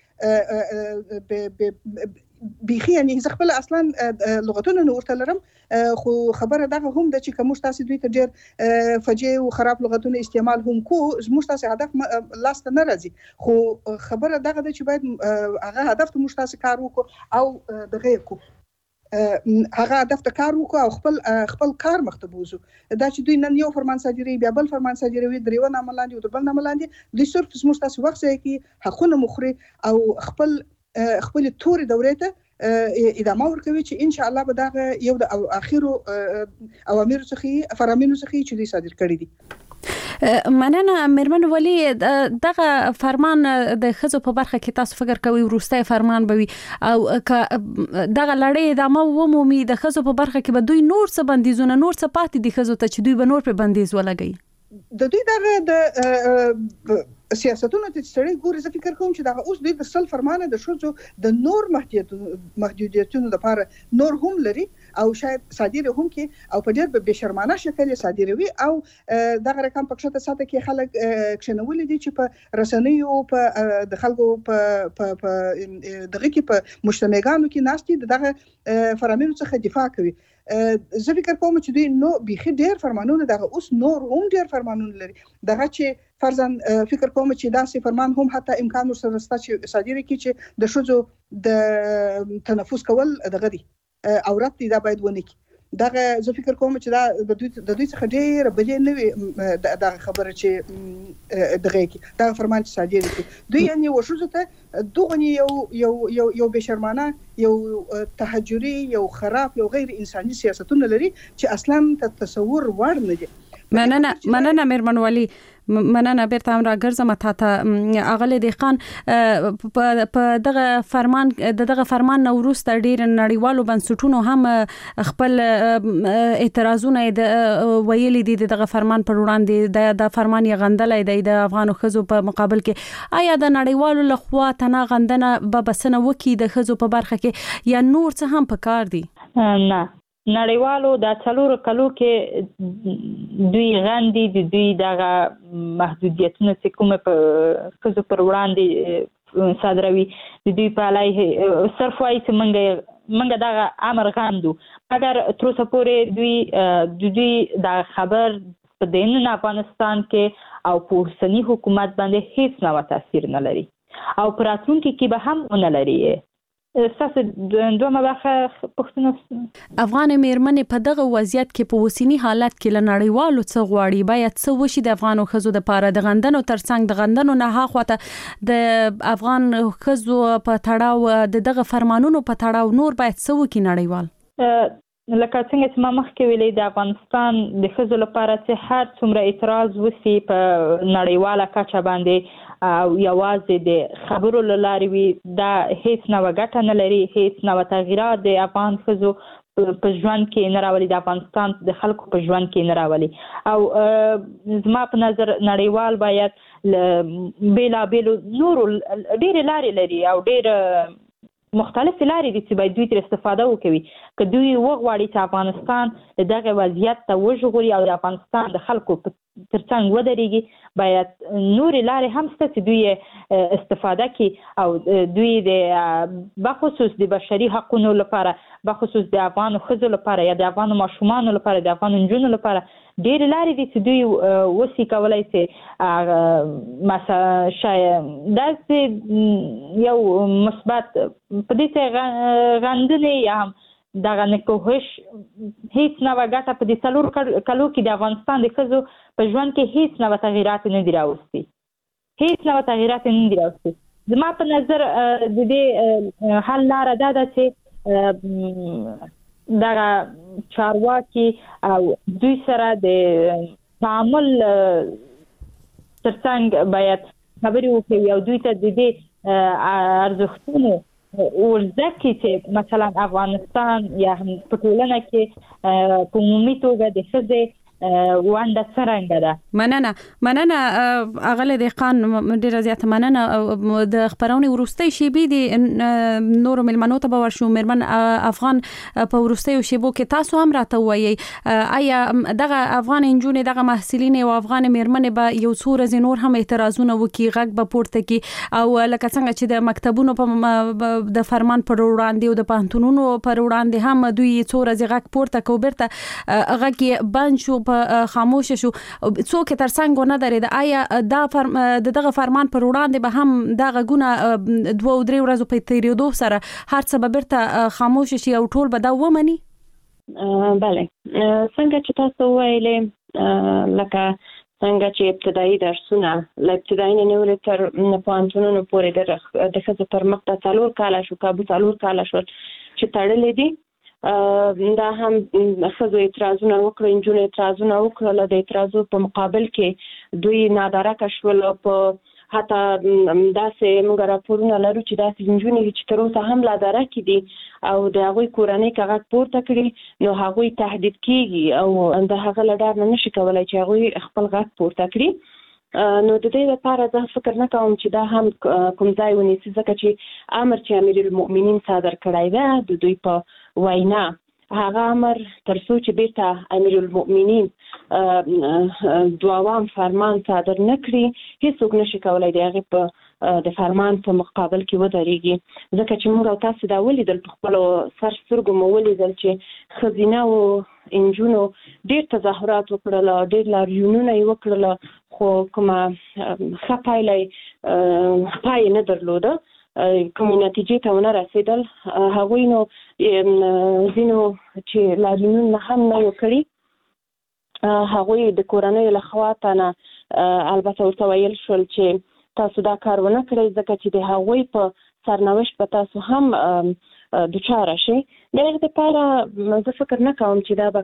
ډېر بيخي یعنی زه خپل اصلا لغتونه نو ورته لرم، خو خبره دغه هم د چې کوم تاسو دوی ته ډېر فجیع او خراب لغتونه استعمال هم کو زموږ تاسو هدف لاست نه راځي، خو خبره دغه د چې باید هغه هدف ته موږ تاسو کار وکړو او دغه کو هغه هدف ته کار وکړو او خپل کار مخته بوزو. دا چې دوی نن یو فرمان صادروي، بیا بل فرمان صادروي، دریو نامه لاندې او بل نامه لاندې، دوی صرف زموږ تاسو وخت ځای کې حقونه مخري او خپل توري دورې ته ادامه ورکوي چې ان شاء الله به دغه یو د اخیرو اوامر څخه فرامینو څخه چې دوی صادر کړی دي. مننه. میرمن ولی دغه فرمان د ښځو په برخه کې تاسو فکر کوئ وروستی فرمان به وي او دغه لړۍ ادامه ومومي د ښځو په برخه کې به دوی نور څه بندیزونه نور څه پاتې دي ښځو ته چې دوی به نور په بندیز ولګي؟ د دوی دغه د سیاستونو ته سړی ګوري، زه فکر کوم چې دغه اوس دوی د 100 فرمانه د ښځو د نور محدودیتونو لپاره نور هم لري او شاید صادره هم کې او په ډېر بشرمانه شکل صادروي، او دغه رقم په کښته ساته کې خلک کښنولې دي چې په رسنیو په د خلکو په دغه کې په مجتمعګانو کې ناستي دغه فرامینو څخه دفاع کوي. زه فکر کوم چې دوی نو بيخي ډېر فرمانونه دغه اوس نور هم ډېر فرمانونه لري، دغه چې فرضاً فکر کوم چې داسې فرمان هم حتی امکان ورسره شته چې صادره کړي چې د ښځو د تنفس کول دغه دي عورت دی، دا باید ونه کړي. دغه زه فکر کوم چې دا د دوی څخه ډېر بلې نه وي دا خبره چې دغه کې دا فرمان چې صادر دي دوی یعنی وشوزه ته دغه یو بشرمانه یو تهجری یو خراب یو غیر انساني سیاستونه لري چې اصلا تصور وړ نه دي. مننه میرمن ولی مننه بیرته هم راګرځم ته اغله دی خان په دغه فرمان نه وروسته ډیر نړیوالو بنسټونو هم خپل اعتراضونه ویلي دي دغه فرمان پر وړاندې د فرمان یې غندلای دی د افغانو خزو په مقابل کې. آیا د نړیوالو لخوا تنا غندنه به بسنه وکي د خزو په برخه کې یا نور څه هم پکار دي؟ نه، نړیوالو د 4 کلو کې دوی غندي د دوی دغه محدودیتونه چې کومه په خزو پر وړاندې صادروي د دوی په علیه صرف وايي چې منګه دغه امر غندو، مګر تر اوسه پورې دوی د خبر په دین افغانستان کې او په اوسني حکومت باندې هیڅ نوع تاثیر نه لري او پر راتلونکي کې به هم نه لري. اساس دومره برخه پښتون افغان میرمنې په دغه وضعیت کې په وسینی حالت کې لنړیوالو څه غواړي باید څه وشي د افغانو خزو د پاره د غندنو ترڅنګ د غندنو نه هاخواته د افغان خزو په تړاو دغه فرمانونو په تړاو نور باید څه وکړي نړیوال؟ لکه څنګه چې ما مخکې ویلې د افغانستان د خزو لپاره چې هر څومره اعتراض وسی په نړیواله کچه باندې او یوازې د خبرو لارې وي دا هیڅ نوع ګټه نه لري، هیڅ نوع تغییرات د افغان خزو په ژوند کې نه راولي، د افغانستان د خلکو په ژوند کې نه راولي. او زما په نظر نړیوال باید بیلابیلو نورو ډېرې لارې لري او ډېر مختلف لارې دي چې باید دوی تر استفاده وکوي. که دوی وغواړي چې افغانستان دغه وضعیت ته وژغوري او د افغانستان د خلکو ترڅنګ ودرېږي باید نورې لارې هم شته چې دوی استفاده کړي او دوی د بخصوص د بشري حقونو لپاره بخصوص د افغانو ښځو لپاره یا د افغانو ماشومانو لپاره د افغانو نجونو لپاره ډېرې لارې دي چې دوی وسي کولی چې شاید داسې یو مثبت په دې چې غندنې یا هم دغه نکوهش هیڅ نوع ګټه په دې 4 کلو کې د افغانستان د ښځو په ژوند کې هیڅ نوع تغییرات نه دي راوستي، هیڅ نوع تغییرات نه دي راوستي. زما په نظر د دې حل لاره دا ده چې دغه چارواکي او دوی سره د تعامل ترڅنګ باید خبرې وکړي او دوی ته د دې ارزښتونو ورزده کړي چې مثلا افغانستان یا هم په ټولنه کې په عمومي توګه د ښځې ونده څرنګه ده. مننه اغله د خان ډیره زیاته مننه. د خبرونه ورستۍ شیبې دي نور ملمنو ته باور شو میرمن افغان په ورستۍ شیبو کې تاسو هم راته وایي آیا دغه افغان انجونې دغه محصلین او افغان میرمن به یو څو ورځې نور هم اعتراضونه وکړي غږ به پورته کړي او لکه څنګه چې د مکتبونو په د فرمان پر وړاندې او د پانتونونو پر وړاندې هم دوی څو ورځې غږ پورته کوي برته غږ بند شو په خاموش شو څوک ترڅنګ نه درید. آیا دغه فرمان پر وړاندې به هم دا غږونه 2-3 ورځې په تیریدو سره هر څه به برته خاموش شي او ټول به دا ومني؟ بله څنګه چې تاسو ویلې لکه څنګه چې ابتدایي درسونه له ابتدایي نیولې تر پوهنتونونو پورې د ښځو پر مخ د 4 کاله شو کابو 4 کاله شو چې تړلې دي دا هم ښځو اعتراضونه وکړل، نجونې اعتراضونه وکړل. د اعتراضو په مقابل کې دوی نادارکه شول. په حتی داسې موږ راپورونه لرو چې داسې نجونې چې تر اوسه هم لادارکې دي او د هغوی کورنۍ که غږ پورته کړي نو هغوی تهدید کېږي او د هغه له ډار نه نشي کولی چې هغوی خپل غږ پورته کړي. نو د دې لپاره زه فکر نه کوم چې دا هم کوم ځای ونیسي ځکه چې امر چې امیر المؤمنین صادر کړی دی د دوی په وینا هغه امر تر څو چې بیرته امیر المؤمنین دوام فرمان صادر نه کړي هیڅوک نشي کولی د هغې په د فرمان په مقابل کې ودرېږي. ځکه چې موږ او تاسو دا ولیدل په خپلو سر سترګو مو ولیدل چې ښځینه او نجونو ډېر تظاهرات وکړل، ډېر لاریونونه یې وکړل خو کومه ښه پایله پای نه درلوده. کوم نتیجې ته ونه رسیدل. هغوی نو ځینو چې لاریونونه هم نه یو کړي هغوی د کورنۍ له خوا نه البته ورته ویل شول چې تاسو دا کار ونه کړئ ځکه چې د هغوی په سرنوشت په تاسو هم دوچاره شي. د هغې دپاره زه فکر نه کوم چې دا به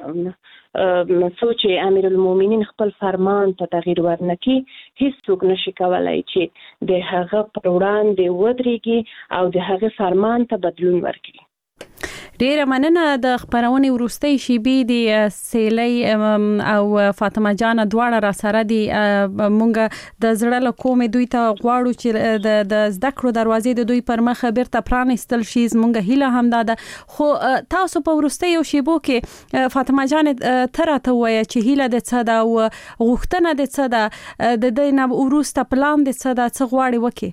کوم سوچ امیر المؤمنین خپل فرمان ته تغییر ورنکړي. هیڅوک نشي کولی چې د هغه پر وړاندې ودرېږي او د هغه فرمان ته بدلون ورکړي. ډیره مننه. د خبرونې وروستۍ شیبې د سیلۍ او فاطمه جان دواړه را سره دي. مونږ د زړه له کومې دوی ته غواړو چې د زده کړو دروازې د دوی پر مخ بیرته پرانیستل شي. مونږ هیله هم ده. خو تاسو په وروستۍ شیبو کې فاطمه جان ته راته وایه چې هیله د څه ده او غوښتنه د څه ده، د دې نه وروسته پلان د څه ده، څه غواړي وکړي؟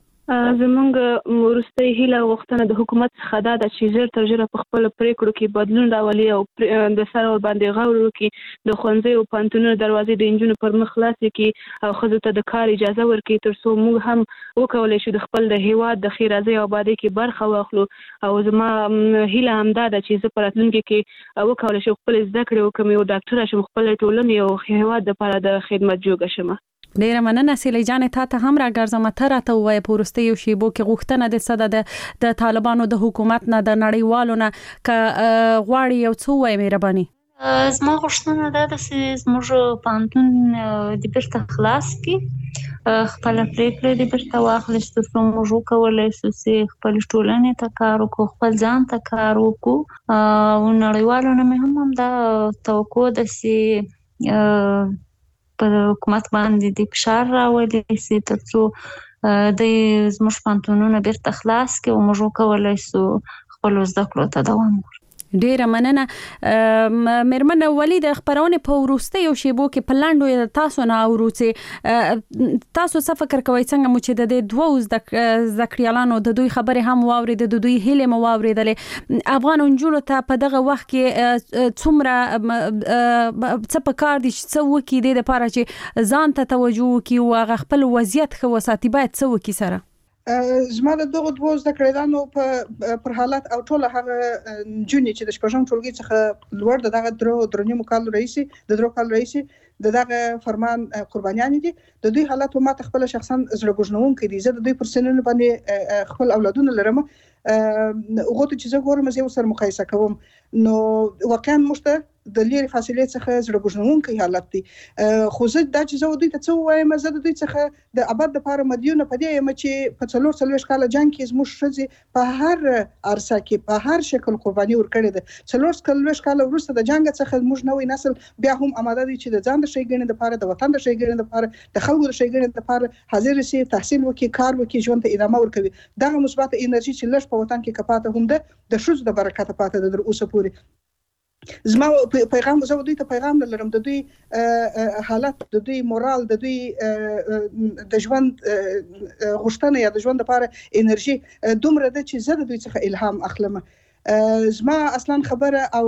زمونږ وروستۍ هیله غوښتنه د حکومت څخه دا چې ژر تر ژره په خپل پریکړو کې بدلون راولي او د سر ور باندې غور وکړي، د ښوونځي او پوهنتونونو دروازې د نجونو پر مخ خلاصې کړي او ښځو ته د کار اجازه ورکړي تر څو موږ هم وکولی شو د خپل د هیواد د ښېرازۍ او ابادۍ کې برخه واخلو. او زما هیله همدا ده چې زه په راتلونکي کې وکولی شم خپل زده کړې وکړم، یو ډاکټره شم، خپل ټولنې او هیواد دپاره د خدمت جوګه شم. ډیره مننه سیلۍ جان. ته هم راګرځم، ته راته ووایه په وروستیو شیبو کې غوښتنه د څه ده د طالبانو د حکومت نه، د نړیوالو نه، که غواړي یو څه ووایه مهرباني. زما غوښتنه دا ده چې زموږ پوهنتون د بیرته خلاص کړي، خپله پرېکړه د بیرته واخلي تر څو موږ وکولی شو چې خپل ټولنې ته کار وکړو، خپل ځان ته کار وکړو. او نړیوالو نه مې هم همدا توقع ده چې پر حکومت باندې د فشار راولي چې تر څو د زموږ پوهنتونونه بیرته خلاص کړي او موږ وکولی شو خپلو زده کړو ته دوام ورکړو. ډیره مننه. مېرمن ولي د خبرونې په وروستیو شیبو کې په لنډو تاسو نه اورو چې تاسو څه فکر کوئ څنګه مو چې د دوو زده کړیالانو د دوی خبرې هم واورېدې، د دوی هیلې مو واورېدلې، افغان نجونو ته په دغه وخت کې څومره څه پکار دي چې څه وکړي د دې لپاره چې ځان ته توجه وکړي او هغه خپل وضعیت ښه وساتي، باید څه وکړي سره؟ زما د دغه دوه زده کړیالانو پر حالت او ټول هغه نجونې چې د شپږم ټولګي څخه لوړ دغه درې کال رئیسي دغه فرمان قربانیان دي، د دوی حالت ما ته خپل شخصا زړه بوجنونکی دي. زه د دوی پر سنونو باندې خپل اولادونه لرم، هغه ته چې زه ګورم زه سره مقایسه کوم، نو واقعا مشته د لري فاصله څخه زړه بوجنونکی حالت دي. خو زه دا چې زه دوی ته څه وایم، زه د دوی څخه د ابد لپاره مدیونه پدې یم چې په 4 کال جنگ کې زموږ ښځې په هر عرصه کې په هر شکل قرباني ورکړې ده. 4 کال وروسته د جنگ څخه زموږ نوې نسل بیا هم آماده دي چې د ځان د ښېګڼې لپاره، د وطن د ښېګڼې لپاره، د خلکو د ښېګڼې لپاره حاضر شي، تحصیل وکړي، کار وکړي، ژوند ته ادامه ورکوي. دغه مثبت انرژي چې لږ په وطن کې کپاته هم ده د ښځو د برکته پاته ده تر اوسه پورې. زما پیغام زه دوی ته پیغام لرم، د دوی حالت، د دوی مورال، د دوی د ژوند غوښتنه یا د ژوند لپاره انرژي دومره ده چې زه د دوی څخه الهام اخلم. زما اصلا خبره او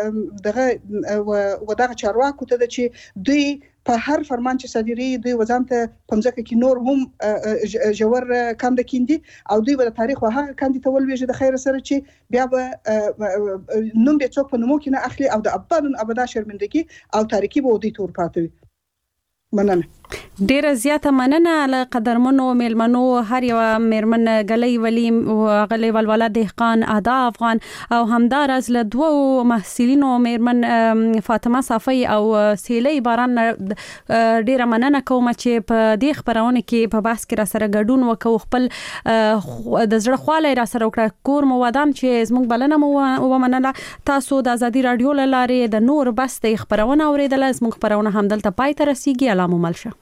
دغه چارواکو ته ده چې دوی په هر فرمان چې صادري دوی وزن ته پمځکه کې نور هم جوړ کاند کیندي او دوی به تاریخ او هغه کاندي تول ویژه د خیر سره چې بیا به نوم به څوک په نومو کې نه اخلي او د ابدا شرمندگی او تاریکی به دوی تور پاتوي. مننه. ډیره زیاته مننه له قدرمنو میلمنو، هر یو میرمن غلی ولی غلی ولوله دهقان ادا افغان او همدارز له دوه محصلینو میرمن فاطمه صافی او سیلی باران ډیره مننه کوم چې په دې خبرونه کې په بحث کې را سره ګډون وکاو، خپل د زړه خواله را سره وکړه. کور مو ودان چې زموږ بلنه مو ومنله. تاسو د ازادي رادیو لاره د نور بس د خبرونه اوریدل، زموږ خبرونه هم دلته پای ته رسیږي. الله مو ملشه.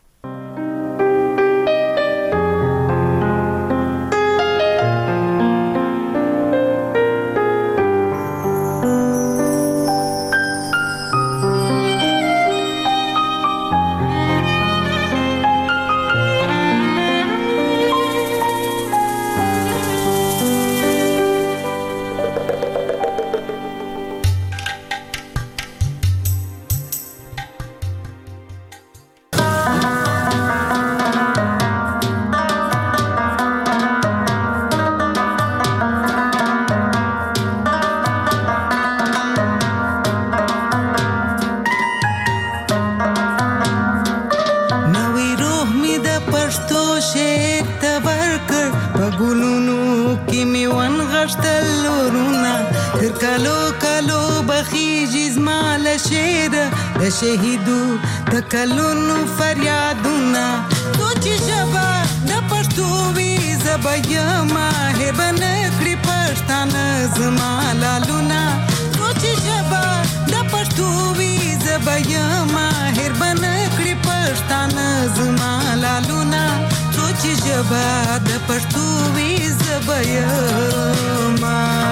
پښتلورونه تر کلو کلو بخیږي زما له شعر د شهیدو د کلونو فریادونه سوچ ژبه د پښتو وي زه به یمه هېر به نه کړي پښتانه زما لالونه سوچ ژبه د پښتو وي زه به یمه هېر به نه کړي پښتانه زما لالونه سوچ ژبه د پښتو وي زه به یمه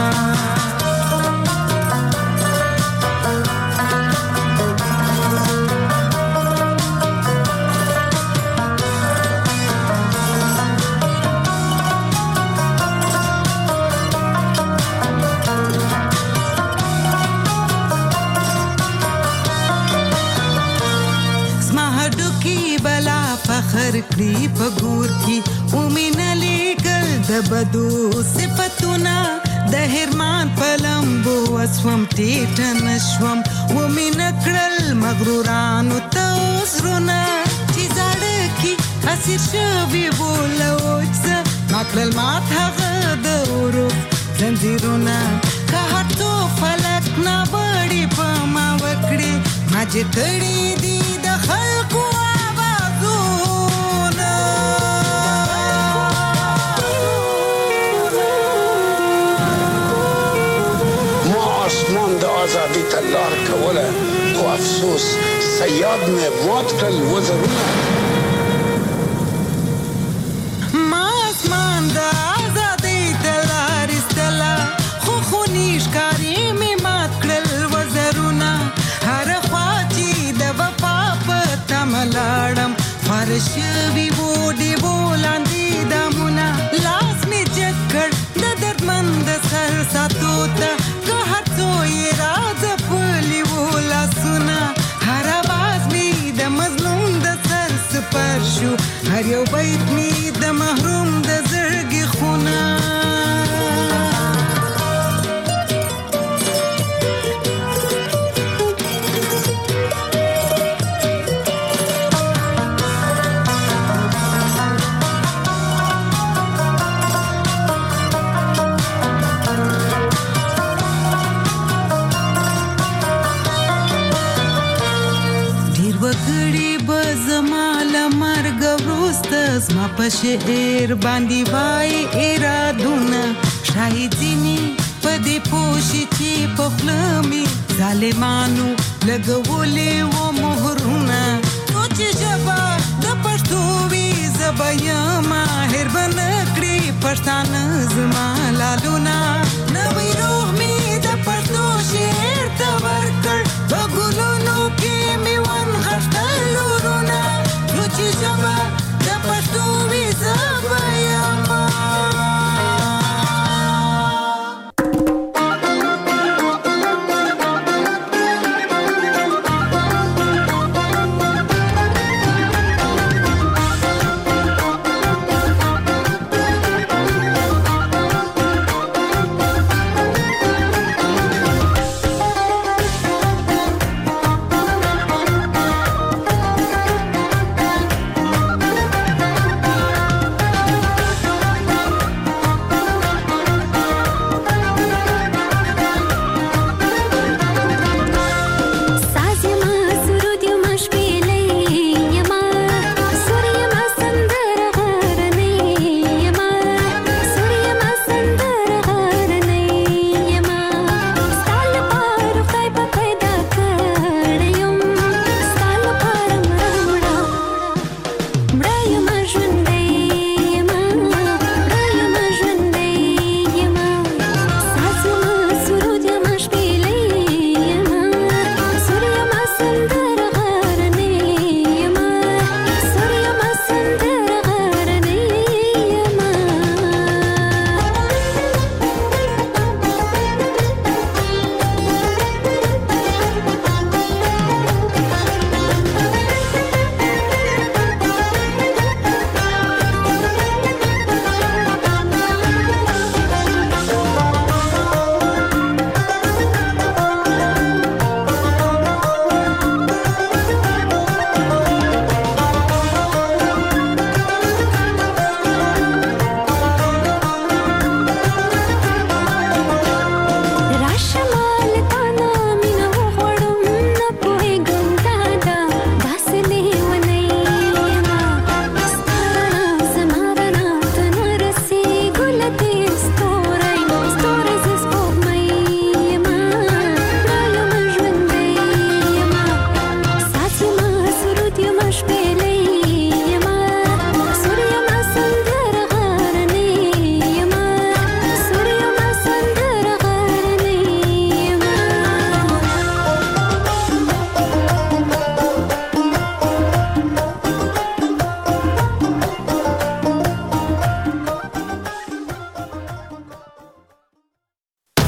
فخر کړی په ګور کې ومنه لګل د بدو صفتونه د هرمان پلمبو وسوم ټیټ نشوم ومنه کړل مغرورانو تاسرونه چې زړه کې اسیر شوی بولوځه ماکل مات هغه د ورو زنجیرونه که هټو فلک نه وړي په ما وکړي ما چې کړی دي د خلکو آزادی تلار کوله خو افسوس سیاد مې مات کړل وزرونه ما اسمان د آزادی تلار استلا خو خونیش کاری مې مات کړل وزرونه هر خوا چې د وفا په تمه لاړم فارش وی وډي ولاندې دمونه لاس مې چک کړ د دردمند سر ساتو ته هر یو بیت می د محروم د زړګي خونه ډیر وګړي به زما لمرګ زما په شعر باندې وای ارادونه شاهد ځینی په دې پوښي چې په خلمي ظالمانو لګولې و مهرونه سوچ ژبه د پښتو وي زه به یمه هېر به نه کړي پښتانه زما لالونه